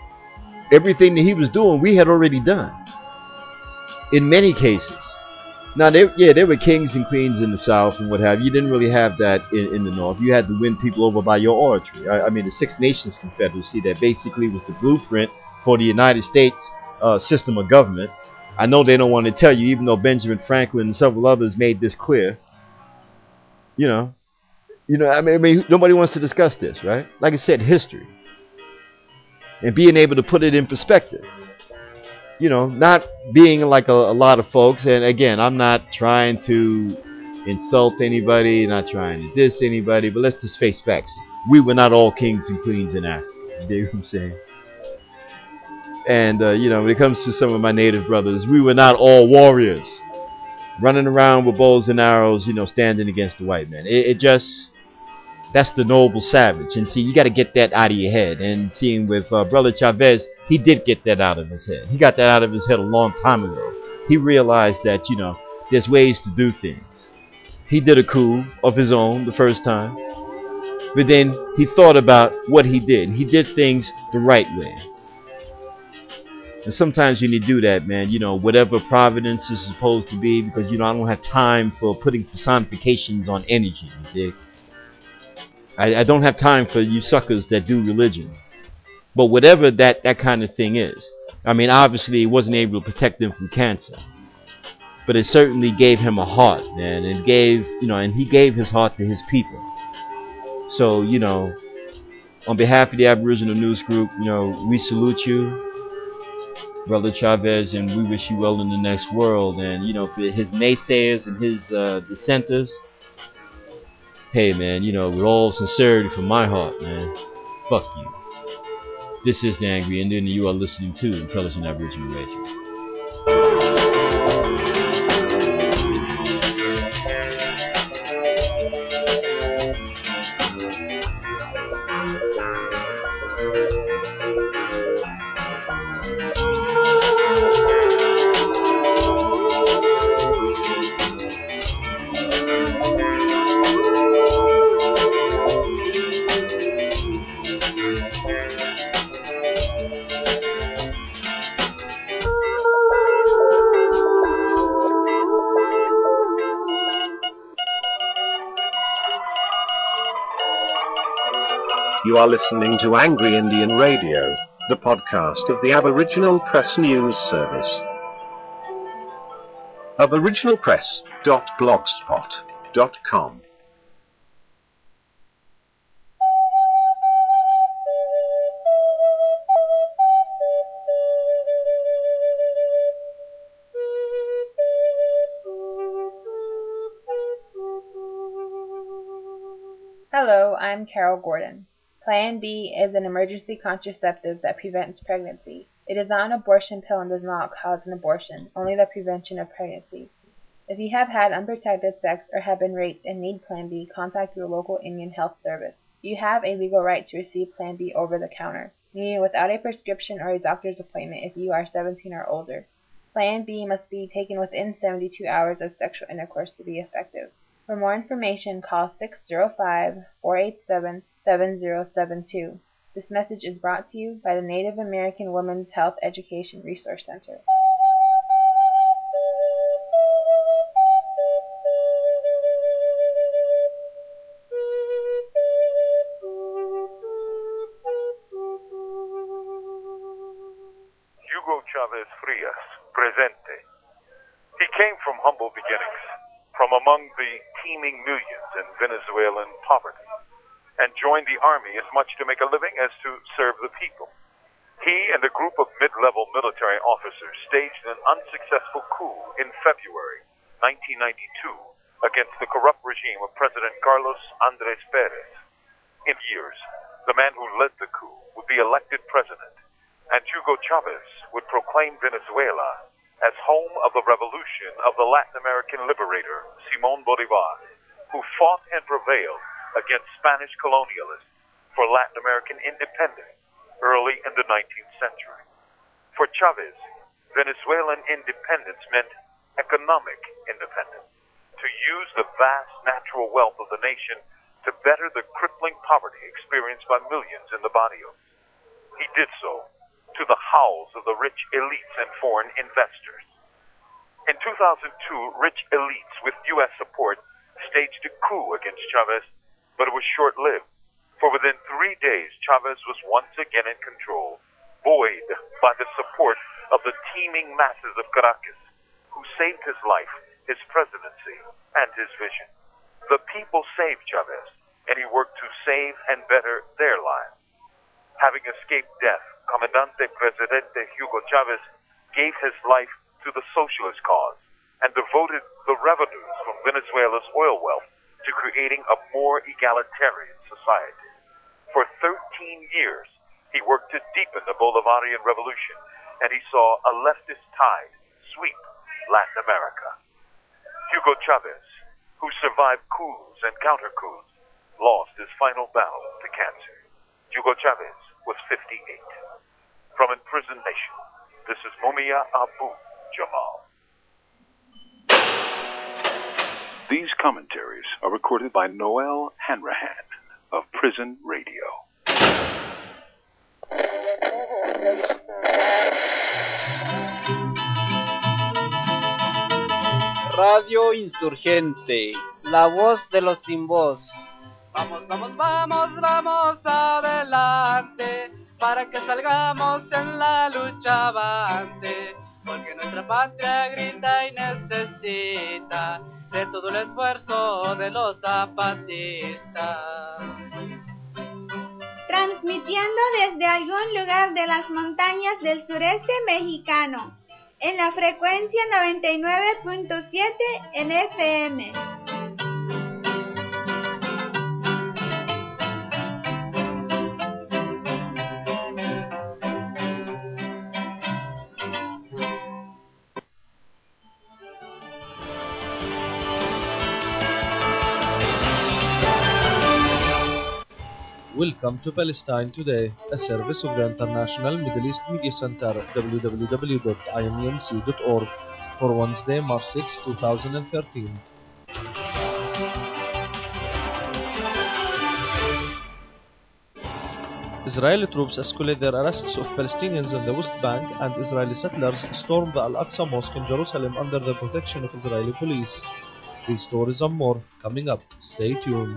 everything that he was doing, we had already done. In many cases. Now, there were kings and queens in the South and what have you. You didn't really have that in the North. You had to win people over by your oratory. I mean, the Six Nations Confederacy, that basically was the blueprint for the United States system of government. I know they don't want to tell you, even though Benjamin Franklin and several others made this clear. I mean, nobody wants to discuss this, right? Like I said, history. And being able to put it in perspective. Not being like a lot of folks. And again, I'm not trying to insult anybody, not trying to diss anybody, but let's just face facts. We were not all kings and queens in Africa. You dig what I'm saying? And, when it comes to some of my native brothers, we were not all warriors running around with bows and arrows, standing against the white man. That's the noble savage. And see, you got to get that out of your head. And seeing with Brother Chavez, he did get that out of his head. He got that out of his head a long time ago. He realized that, there's ways to do things. He did a coup of his own the first time. But then he thought about what he did. He did things the right way. And sometimes when you do that, man, whatever providence is supposed to be, because, I don't have time for putting personifications on energy, you dig? I don't have time for you suckers that do religion. But whatever that kind of thing is, I mean, obviously it wasn't able to protect him from cancer. But it certainly gave him a heart, man. And and he gave his heart to his people. So, on behalf of the Aboriginal News Group, we salute you, Brother Chavez, and we wish you well in the next world. And, for his naysayers and his dissenters, hey, man, with all sincerity from my heart, man, fuck you. This is the Angry Indian, and you are listening to Intelligent Aboriginal Radio. You are listening to Angry Indian Radio, the podcast of the Aboriginal Press News Service. aboriginalpress.blogspot.com. Hello, I'm Carol Gordon. Plan B is an emergency contraceptive that prevents pregnancy. It is not an abortion pill and does not cause an abortion, only the prevention of pregnancy. If you have had unprotected sex or have been raped and need Plan B, contact your local Indian Health Service. You have a legal right to receive Plan B over the counter, meaning without a prescription or a doctor's appointment if you are 17 or older. Plan B must be taken within 72 hours of sexual intercourse to be effective. For more information, call 605-487-7072. This message is brought to you by the Native American Women's Health Education Resource Center. Hugo Chavez Frias, presente. He came from humble beginnings, from among the teeming millions in Venezuelan poverty, and joined the army as much to make a living as to serve the people. He and a group of mid-level military officers staged an unsuccessful coup in February 1992 against the corrupt regime of President Carlos Andrés Pérez. In years, the man who led the coup would be elected president, and Hugo Chavez would proclaim Venezuela as home of the revolution of the Latin American liberator, Simón Bolívar, who fought and prevailed against Spanish colonialism for Latin American independence early in the 19th century. For Chavez, Venezuelan independence meant economic independence, to use the vast natural wealth of the nation to better the crippling poverty experienced by millions in the barrios. He did so to the howls of the rich elites and foreign investors. In 2002, rich elites with U.S. support staged a coup against Chavez, but it was short-lived. For within 3 days, Chavez was once again in control, buoyed by the support of the teeming masses of Caracas, who saved his life, his presidency, and his vision. The people saved Chavez, and he worked to save and better their lives. Having escaped death, Comandante Presidente Hugo Chavez gave his life to the socialist cause and devoted the revenues from Venezuela's oil wealth to creating a more egalitarian society. For 13 years, he worked to deepen the Bolivarian revolution, and he saw a leftist tide sweep Latin America. Hugo Chavez, who survived coups and counter-coups, lost his final battle to cancer. Hugo Chavez was 58. From Imprisoned Nation, this is Mumia Abu Jamal. These commentaries are recorded by Noel Hanrahan of Prison Radio. Radio Insurgente, la voz de los sin voz. Vamos, vamos, vamos, vamos adelante, para que salgamos en la lucha avante, porque nuestra patria grita y necesita de todo el esfuerzo de los zapatistas. Transmitiendo desde algún lugar de las montañas del sureste mexicano, en la frecuencia 99.7 en FM. Welcome to Palestine Today, a service of the International Middle East Media Center at www.imemc.org for Wednesday, March 6, 2013. Israeli troops escalate their arrests of Palestinians in the West Bank, and Israeli settlers storm the Al-Aqsa Mosque in Jerusalem under the protection of Israeli police. These stories and more coming up. Stay tuned.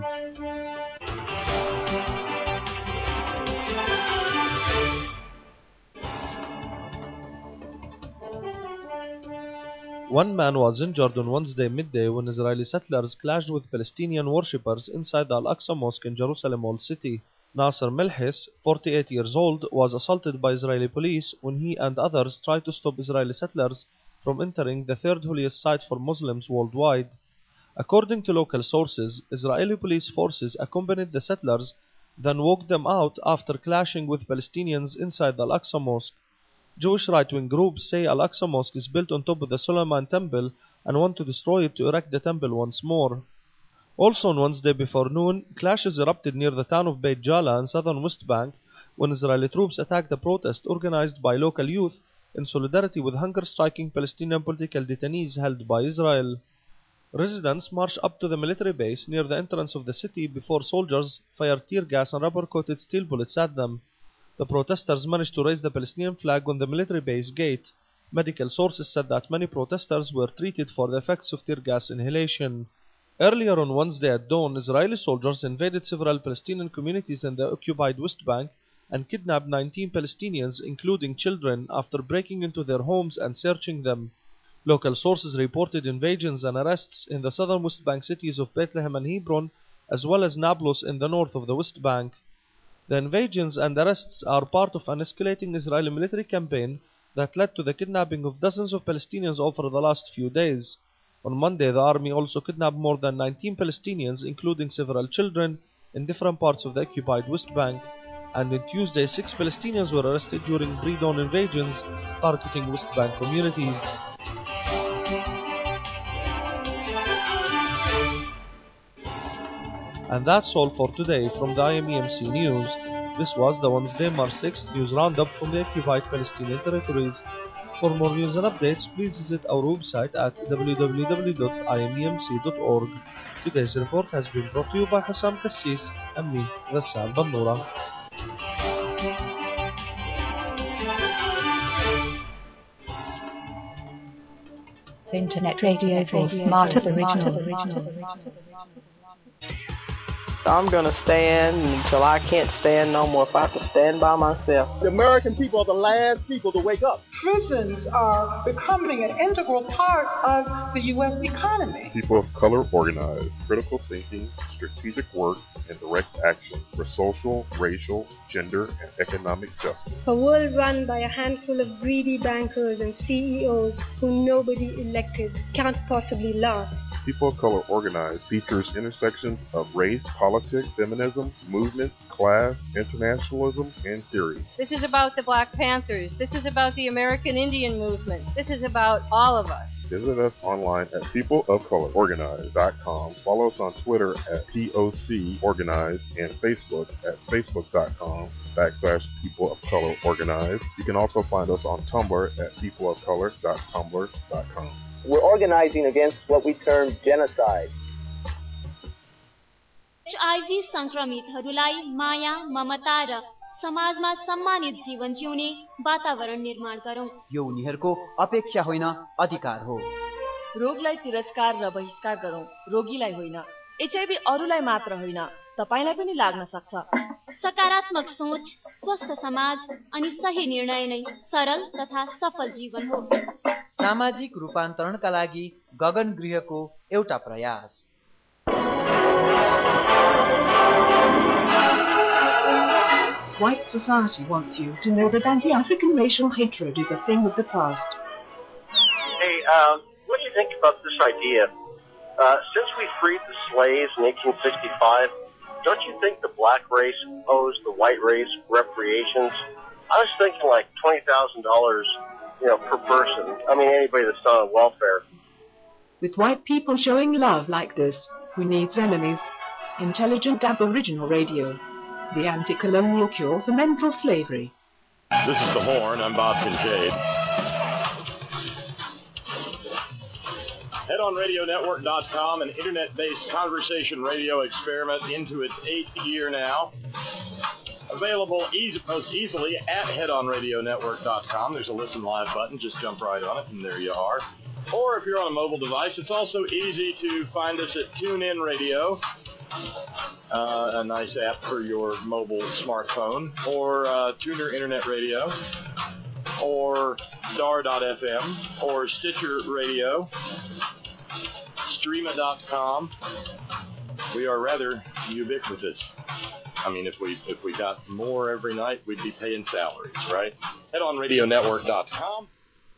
One man was injured on Wednesday midday when Israeli settlers clashed with Palestinian worshippers inside the Al-Aqsa Mosque in Jerusalem Old City. Nasser Melhis, 48 years old, was assaulted by Israeli police when he and others tried to stop Israeli settlers from entering the third holiest site for Muslims worldwide. According to local sources, Israeli police forces accompanied the settlers, then walked them out after clashing with Palestinians inside the Al-Aqsa Mosque. Jewish right-wing groups say Al-Aqsa Mosque is built on top of the Suleiman Temple and want to destroy it to erect the temple once more. Also on Wednesday before noon, clashes erupted near the town of Beit Jala in southern West Bank when Israeli troops attacked a protest organized by local youth in solidarity with hunger-striking Palestinian political detainees held by Israel. Residents marched up to the military base near the entrance of the city before soldiers fired tear gas and rubber-coated steel bullets at them. The protesters managed to raise the Palestinian flag on the military base gate. Medical sources said that many protesters were treated for the effects of tear gas inhalation. Earlier on Wednesday at dawn, Israeli soldiers invaded several Palestinian communities in the occupied West Bank and kidnapped 19 Palestinians, including children, after breaking into their homes and searching them. Local sources reported invasions and arrests in the southern West Bank cities of Bethlehem and Hebron, as well as Nablus in the north of the West Bank. The invasions and arrests are part of an escalating Israeli military campaign that led to the kidnapping of dozens of Palestinians over the last few days. On Monday, the army also kidnapped more than 19 Palestinians, including several children, in different parts of the occupied West Bank. And on Tuesday, 6 Palestinians were arrested during pre-dawn invasions targeting West Bank communities. And that's all for today from the IMEMC News. This was the Wednesday, March 6th news roundup from the occupied Palestinian territories. For more news and updates, please visit our website at www.imemc.org. Today's report has been brought to you by Hussam Kassis and me, Ghassan Bannoura. Internet radio for smarter original. I'm gonna stand until I can't stand no more. If I have to stand by myself. The American people are the last people to wake up. Prisons are becoming an integral part of the U.S. economy. People of color organize, critical thinking, strategic work, and direct action for social, racial, gender, and economic justice. A world run by a handful of greedy bankers and CEOs who nobody elected can't possibly last. People of Color Organize features intersections of race, politics, feminism, movement, class, internationalism, and theory. This is about the Black Panthers. This is about the American Indian movement. This is about all of us. Visit us online at peopleofcolororganize.com. Follow us on Twitter at POCOrganize and Facebook at facebook.com/People of Color Organize. You can also find us on Tumblr at peopleofcolor.tumblr.com. We're organizing against what we term genocide. HIV संक्रमितहरूलाई माया, ममता र समाजमा सम्मानित जीवन जिउने वातावरण निर्माण गरौं। यो उनीहरूको अपेक्षा होइन, अधिकार हो। रोगलाई तिरस्कार र बहिष्कार गरौं, रोगीलाई होइन। HIV अरूलाई मात्र होइन, तपाईलाई पनि लाग्न सक्छ। सकारात्मक सोच, स्वस्थ समाज अनि सही निर्णय नै सरल तथा सफल जीवन हो। सामाजिक रूपान्तरणका लागि गगन गृहको एउटा प्रयास। White society wants you to know that anti-African racial hatred is a thing of the past. Hey, what do you think about this idea? Since we freed the slaves in 1865, don't you think the black race owes the white race reparations? I was thinking like $20,000, per person. I mean, anybody that's not on welfare. With white people showing love like this, who needs enemies? Intelligent Aboriginal Radio, the anti-colonial cure for mental slavery. This is The Horn. I'm Bob Kincaid. HeadOnRadioNetwork.com, an internet-based conversation radio experiment into its 8th year now. Available most easily at HeadOnRadioNetwork.com. There's a Listen Live button. Just jump right on it, and there you are. Or if you're on a mobile device, it's also easy to find us at TuneIn Radio, a nice app for your mobile smartphone, or Tuner Internet Radio, or Star.fm, or Stitcher Radio, Streama.com. We are rather ubiquitous. I mean, if we got more every night, we'd be paying salaries, right? HeadOnRadioNetwork.com.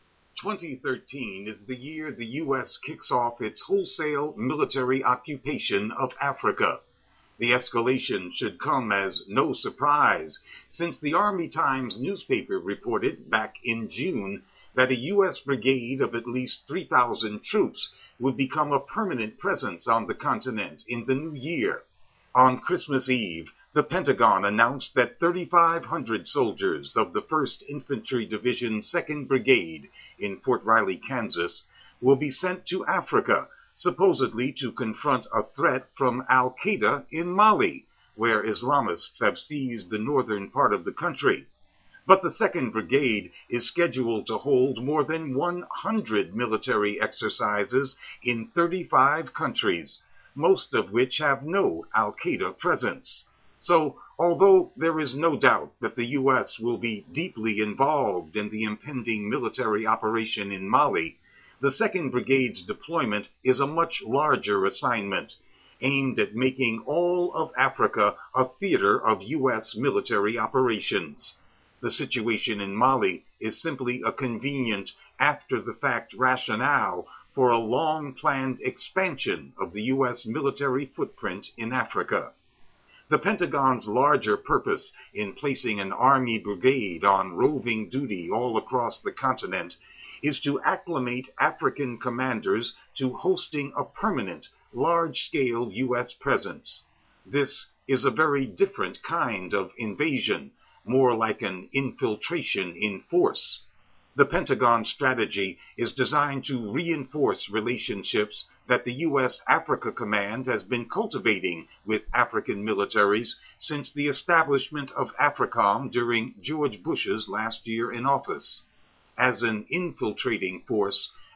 2013 is the year the U.S. kicks off its wholesale military occupation of Africa. The escalation should come as no surprise, since the Army Times newspaper reported back in June that a U.S. brigade of at least 3,000 troops would become a permanent presence on the continent in the new year. On Christmas Eve, the Pentagon announced that 3,500 soldiers of the 1st Infantry Division 2nd Brigade in Fort Riley, Kansas, will be sent to Africa, supposedly to confront a threat from Al-Qaeda in Mali, where Islamists have seized the northern part of the country. But the 2nd Brigade is scheduled to hold more than 100 military exercises in 35 countries, most of which have no Al-Qaeda presence. So, although there is no doubt that the U.S. will be deeply involved in the impending military operation in Mali, the 2nd Brigade's deployment is a much larger assignment, aimed at making all of Africa a theater of U.S. military operations. The situation in Mali is simply a convenient, after-the-fact rationale for a long-planned expansion of the U.S. military footprint in Africa. The Pentagon's larger purpose in placing an Army brigade on roving duty all across the continent is to acclimate African commanders to hosting a permanent, large-scale U.S. presence. This is a very different kind of invasion, more like an infiltration in force. The Pentagon strategy is designed to reinforce relationships that the U.S. Africa Command has been cultivating with African militaries since the establishment of AFRICOM during George Bush's last year in office. As an infiltrating force,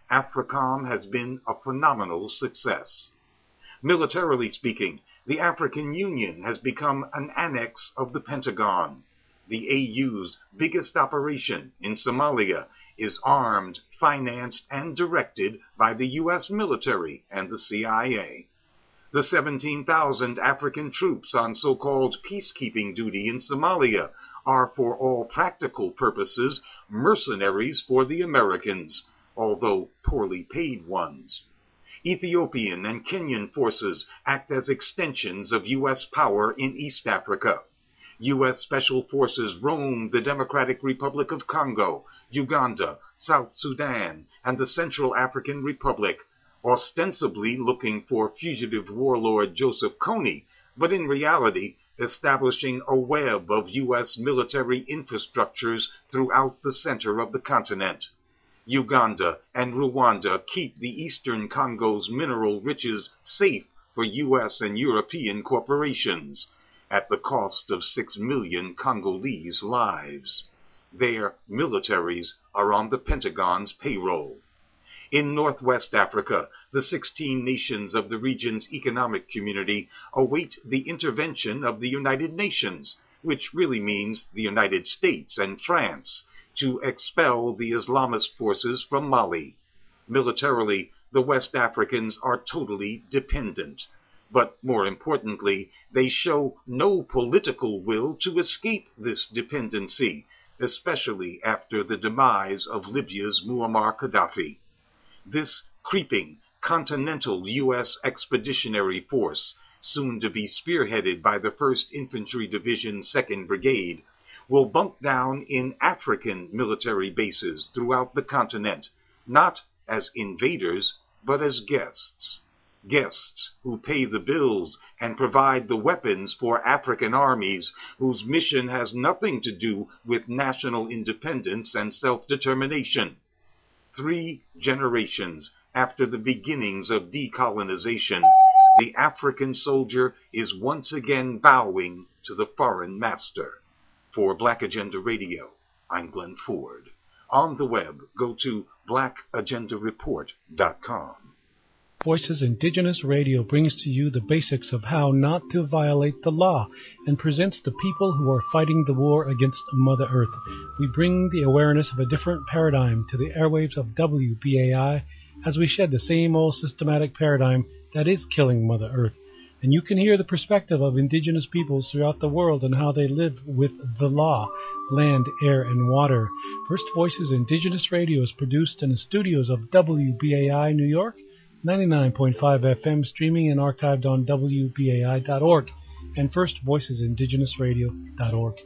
AFRICOM has been a phenomenal success. Militarily speaking, the African Union has become an annex of the Pentagon. The AU's biggest operation in Somalia is armed, financed, and directed by the U.S. military and the CIA. The 17,000 African troops on so-called peacekeeping duty in Somalia are, for all practical purposes, mercenaries for the Americans, although poorly paid ones. Ethiopian and Kenyan forces act as extensions of U.S. power in East Africa. U.S. Special Forces roam the Democratic Republic of Congo, Uganda, South Sudan, and the Central African Republic, ostensibly looking for fugitive warlord Joseph Kony, but in reality establishing a web of U.S. military infrastructures throughout the center of the continent. Uganda and Rwanda keep the eastern Congo's mineral riches safe for U.S. and European corporations, at the cost of 6 million Congolese lives. Their militaries are on the Pentagon's payroll. In Northwest Africa, the 16 nations of the region's economic community await the intervention of the United Nations, which really means the United States and France, to expel the Islamist forces from Mali. Militarily, the West Africans are totally dependent. But more importantly, they show no political will to escape this dependency, especially after the demise of Libya's Muammar Gaddafi. This creeping continental U.S. expeditionary force, soon to be spearheaded by the 1st Infantry Division 2nd Brigade, will bunk down in African military bases throughout the continent, not as invaders, but as guests. Guests who pay the bills and provide the weapons for African armies whose mission has nothing to do with national independence and self-determination. 3 generations after the beginnings of decolonization, the African soldier is once again bowing to the foreign master. For Black Agenda Radio, I'm Glenn Ford. On the web, go to blackagendareport.com. Voices Indigenous Radio brings to you the basics of how not to violate the law and presents the people who are fighting the war against Mother Earth. We bring the awareness of a different paradigm to the airwaves of WBAI as we shed the same old systematic paradigm that is killing Mother Earth. And you can hear the perspective of indigenous peoples throughout the world and how they live with the law, land, air, and water. First Voices Indigenous Radio is produced in the studios of WBAI New York, 99.5 FM, streaming and archived on WBAI.org and firstvoicesindigenousradio.org.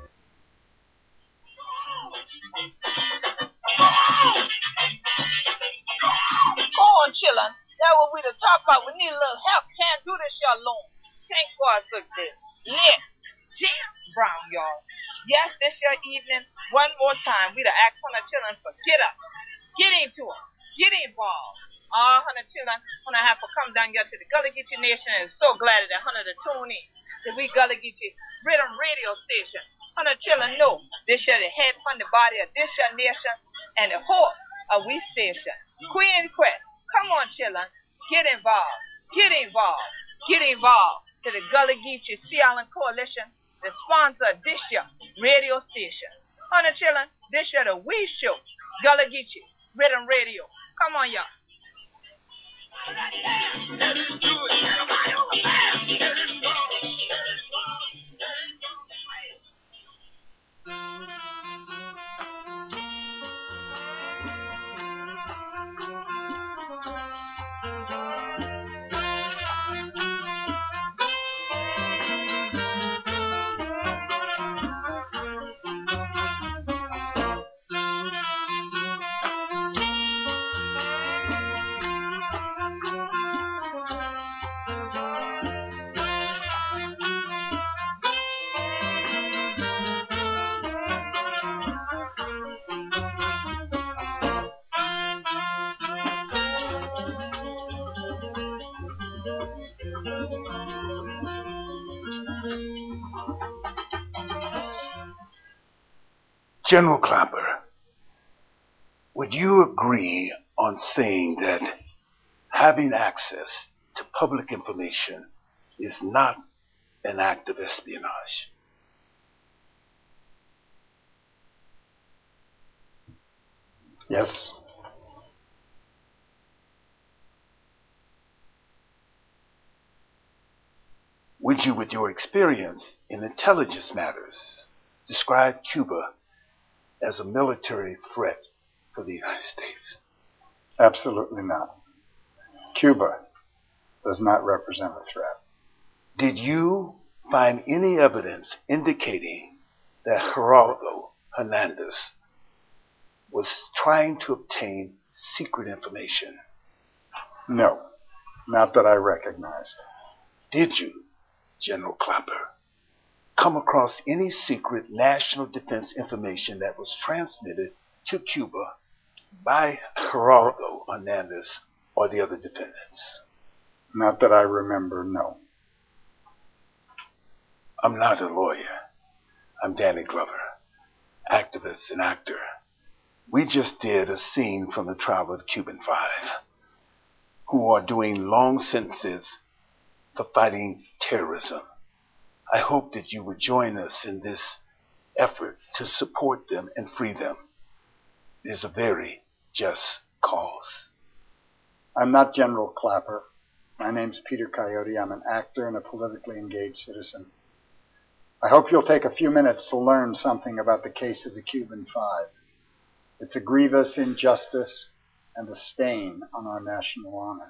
on, chillin'. That's what we done talk about. We need a little help. Can't do this, y'all alone. Thank God for this. Lit. Jim Brown, y'all. Yes, this your evening. One more time. We done ask Hunter Chillin' for get up. Get into it. Get involved. Hunter Chillin' gonna have to come down here to the Gullah Geechee Nation, and so glad that Hunter to tune in to we Gullah Geechee Rhythm Radio Station. Hunter Chillin' know this year the head from the body of this your nation and the heart of we station. Queen Quest, come on Chillin', get involved, get involved, get involved to the Gullah Geechee Sea Island Coalition, the sponsor of this year radio station. Hunter Chillin', this year the we show Gullah Geechee Rhythm Radio. Come on y'all. General Clapper, would you agree on saying that having access to public information is not an act of espionage. Yes. Would you, with your experience in intelligence matters, describe Cuba as a military threat for the United States? Absolutely not. Cuba does not represent a threat. Did you find any evidence indicating that Geraldo Hernandez was trying to obtain secret information? No, not that I recognized. Did you, General Clapper, come across any secret national defense information that was transmitted to Cuba by Geraldo Hernandez or the other defendants? Not that I remember, no. I'm not a lawyer. I'm Danny Glover, activist and actor. We just did a scene from the trial of the Cuban Five, who are doing long sentences for fighting terrorism. I hope that you would join us in this effort to support them and free them. It is a very just cause. I'm not General Clapper. My name's Peter Coyote. I'm an actor and a politically engaged citizen. I hope you'll take a few minutes to learn something about the case of the Cuban Five. It's a grievous injustice and a stain on our national honor.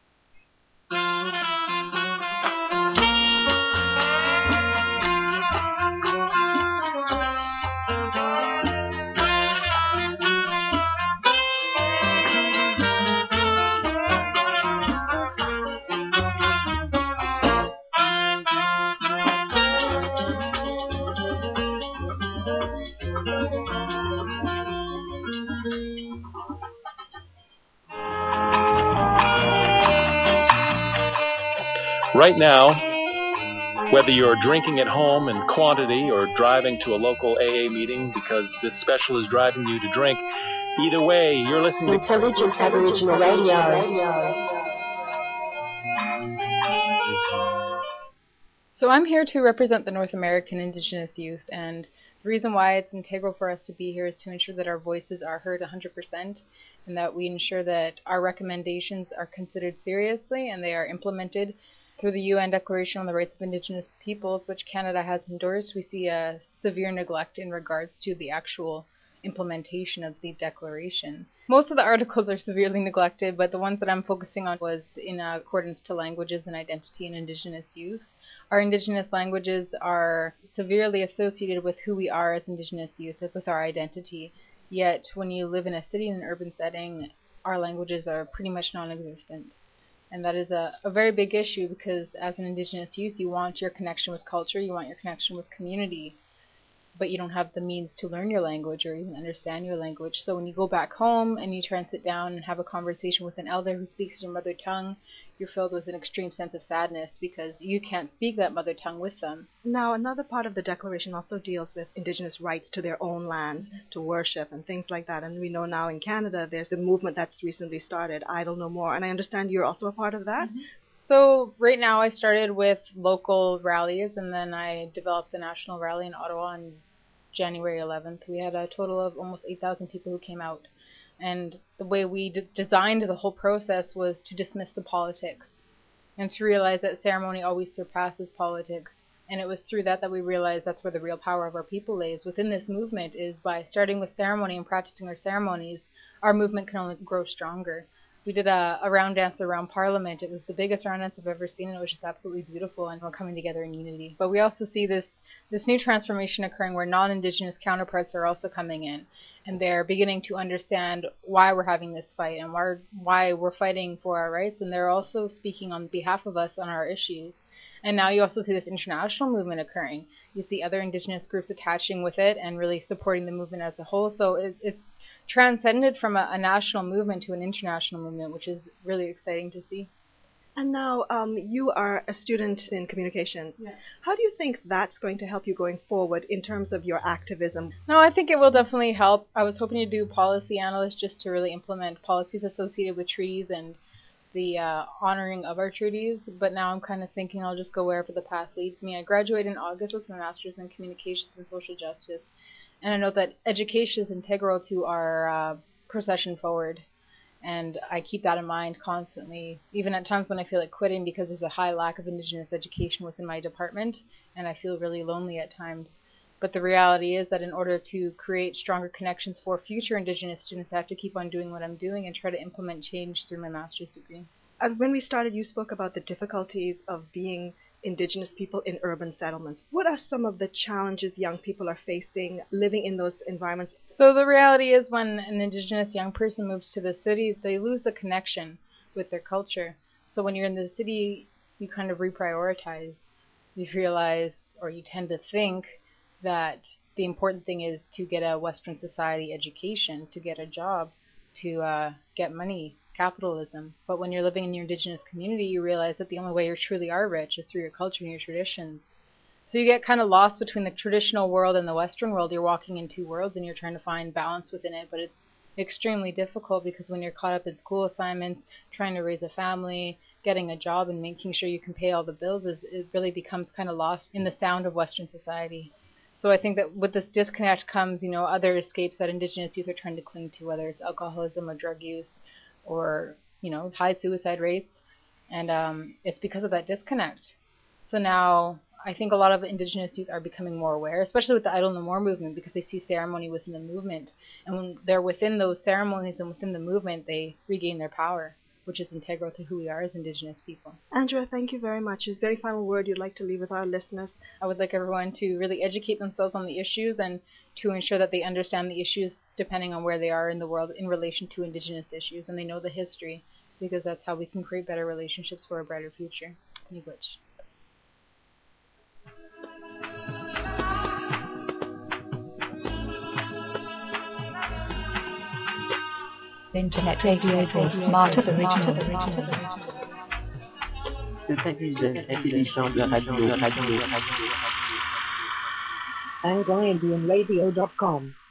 Right now, whether you're drinking at home in quantity or driving to a local AA meeting because this special is driving you to drink, either way, you're listening to Intelligent Aboriginal Radio. So I'm here to represent the North American Indigenous youth, and the reason why it's integral for us to be here is to ensure that our voices are heard 100%, and that we ensure that our recommendations are considered seriously and they are implemented. Through the UN Declaration on the Rights of Indigenous Peoples, which Canada has endorsed, we see a severe neglect in regards to the actual implementation of the declaration. Most of the articles are severely neglected, but the ones that I'm focusing on was in accordance to languages and identity in Indigenous youth. Our Indigenous languages are severely associated with who we are as Indigenous youth, with our identity. Yet, when you live in a city in an urban setting, our languages are pretty much non-existent. And that is a very big issue because as an Indigenous youth, you want your connection with culture, you want your connection with community, but you don't have the means to learn your language or even understand your language. So when you go back home and you try and sit down and have a conversation with an elder who speaks your mother tongue, you're filled with an extreme sense of sadness because you can't speak that mother tongue with them. Now, another part of the declaration also deals with Indigenous rights to their own lands, to worship and things like that. And we know now in Canada there's the movement that's recently started, Idle No More. And I understand you're also a part of that? Mm-hmm. So right now I started with local rallies, and then I developed the national rally in Ottawa on January 11th. We had a total of almost 8,000 people who came out. And the way we designed the whole process was to dismiss the politics and to realize that ceremony always surpasses politics. And it was through that we realized that's where the real power of our people lays. Within this movement is by starting with ceremony and practicing our ceremonies, our movement can only grow stronger. We did a round dance around Parliament. It was the biggest round dance I've ever seen, and it was just absolutely beautiful, and we're coming together in unity. But we also see this new transformation occurring where non-Indigenous counterparts are also coming in, and they're beginning to understand why we're having this fight and why we're fighting for our rights, and they're also speaking on behalf of us on our issues. And now you also see this international movement occurring. You see other Indigenous groups attaching with it and really supporting the movement as a whole. So it's transcended from a national movement to an international movement, which is really exciting to see. And now you are a student in communications. Yeah. How do you think that's going to help you going forward in terms of your activism? No, I think it will definitely help. I was hoping to do policy analyst just to really implement policies associated with treaties and the honoring of our treaties, but now I'm kind of thinking I'll just go wherever the path leads me. I graduated in August with my master's in communications and social justice, and I know that education is integral to our procession forward, and I keep that in mind constantly, even at times when I feel like quitting because there's a high lack of Indigenous education within my department, and I feel really lonely at times. But the reality is that in order to create stronger connections for future Indigenous students, I have to keep on doing what I'm doing and try to implement change through my master's degree. When we started, you spoke about the difficulties of being Indigenous people in urban settlements. What are some of the challenges young people are facing living in those environments? So the reality is when an Indigenous young person moves to the city, they lose the connection with their culture. So when you're in the city, you kind of reprioritize. You realize, or you tend to think, that the important thing is to get a Western society education, to get a job, to get money, capitalism. But when you're living in your Indigenous community, you realize that the only way you truly are rich is through your culture and your traditions. So you get kind of lost between the traditional world and the Western world. You're walking in two worlds and you're trying to find balance within it, but it's extremely difficult because when you're caught up in school assignments, trying to raise a family, getting a job and making sure you can pay all the bills, it really becomes kind of lost in the sound of Western society. So I think that with this disconnect comes, other escapes that Indigenous youth are trying to cling to, whether it's alcoholism or drug use or, high suicide rates. And it's because of that disconnect. So now I think a lot of Indigenous youth are becoming more aware, especially with the Idle No More movement, because they see ceremony within the movement. And when they're within those ceremonies and within the movement, they regain their power, which is integral to who we are as Indigenous people. Andrea, thank you very much. Is there any final word you'd like to leave with our listeners? I would like everyone to really educate themselves on the issues and to ensure that they understand the issues depending on where they are in the world in relation to Indigenous issues, and they know the history, because that's how we can create better relationships for a brighter future. Miigwech. Internet radio for smarter original. AngloIndianRadio.com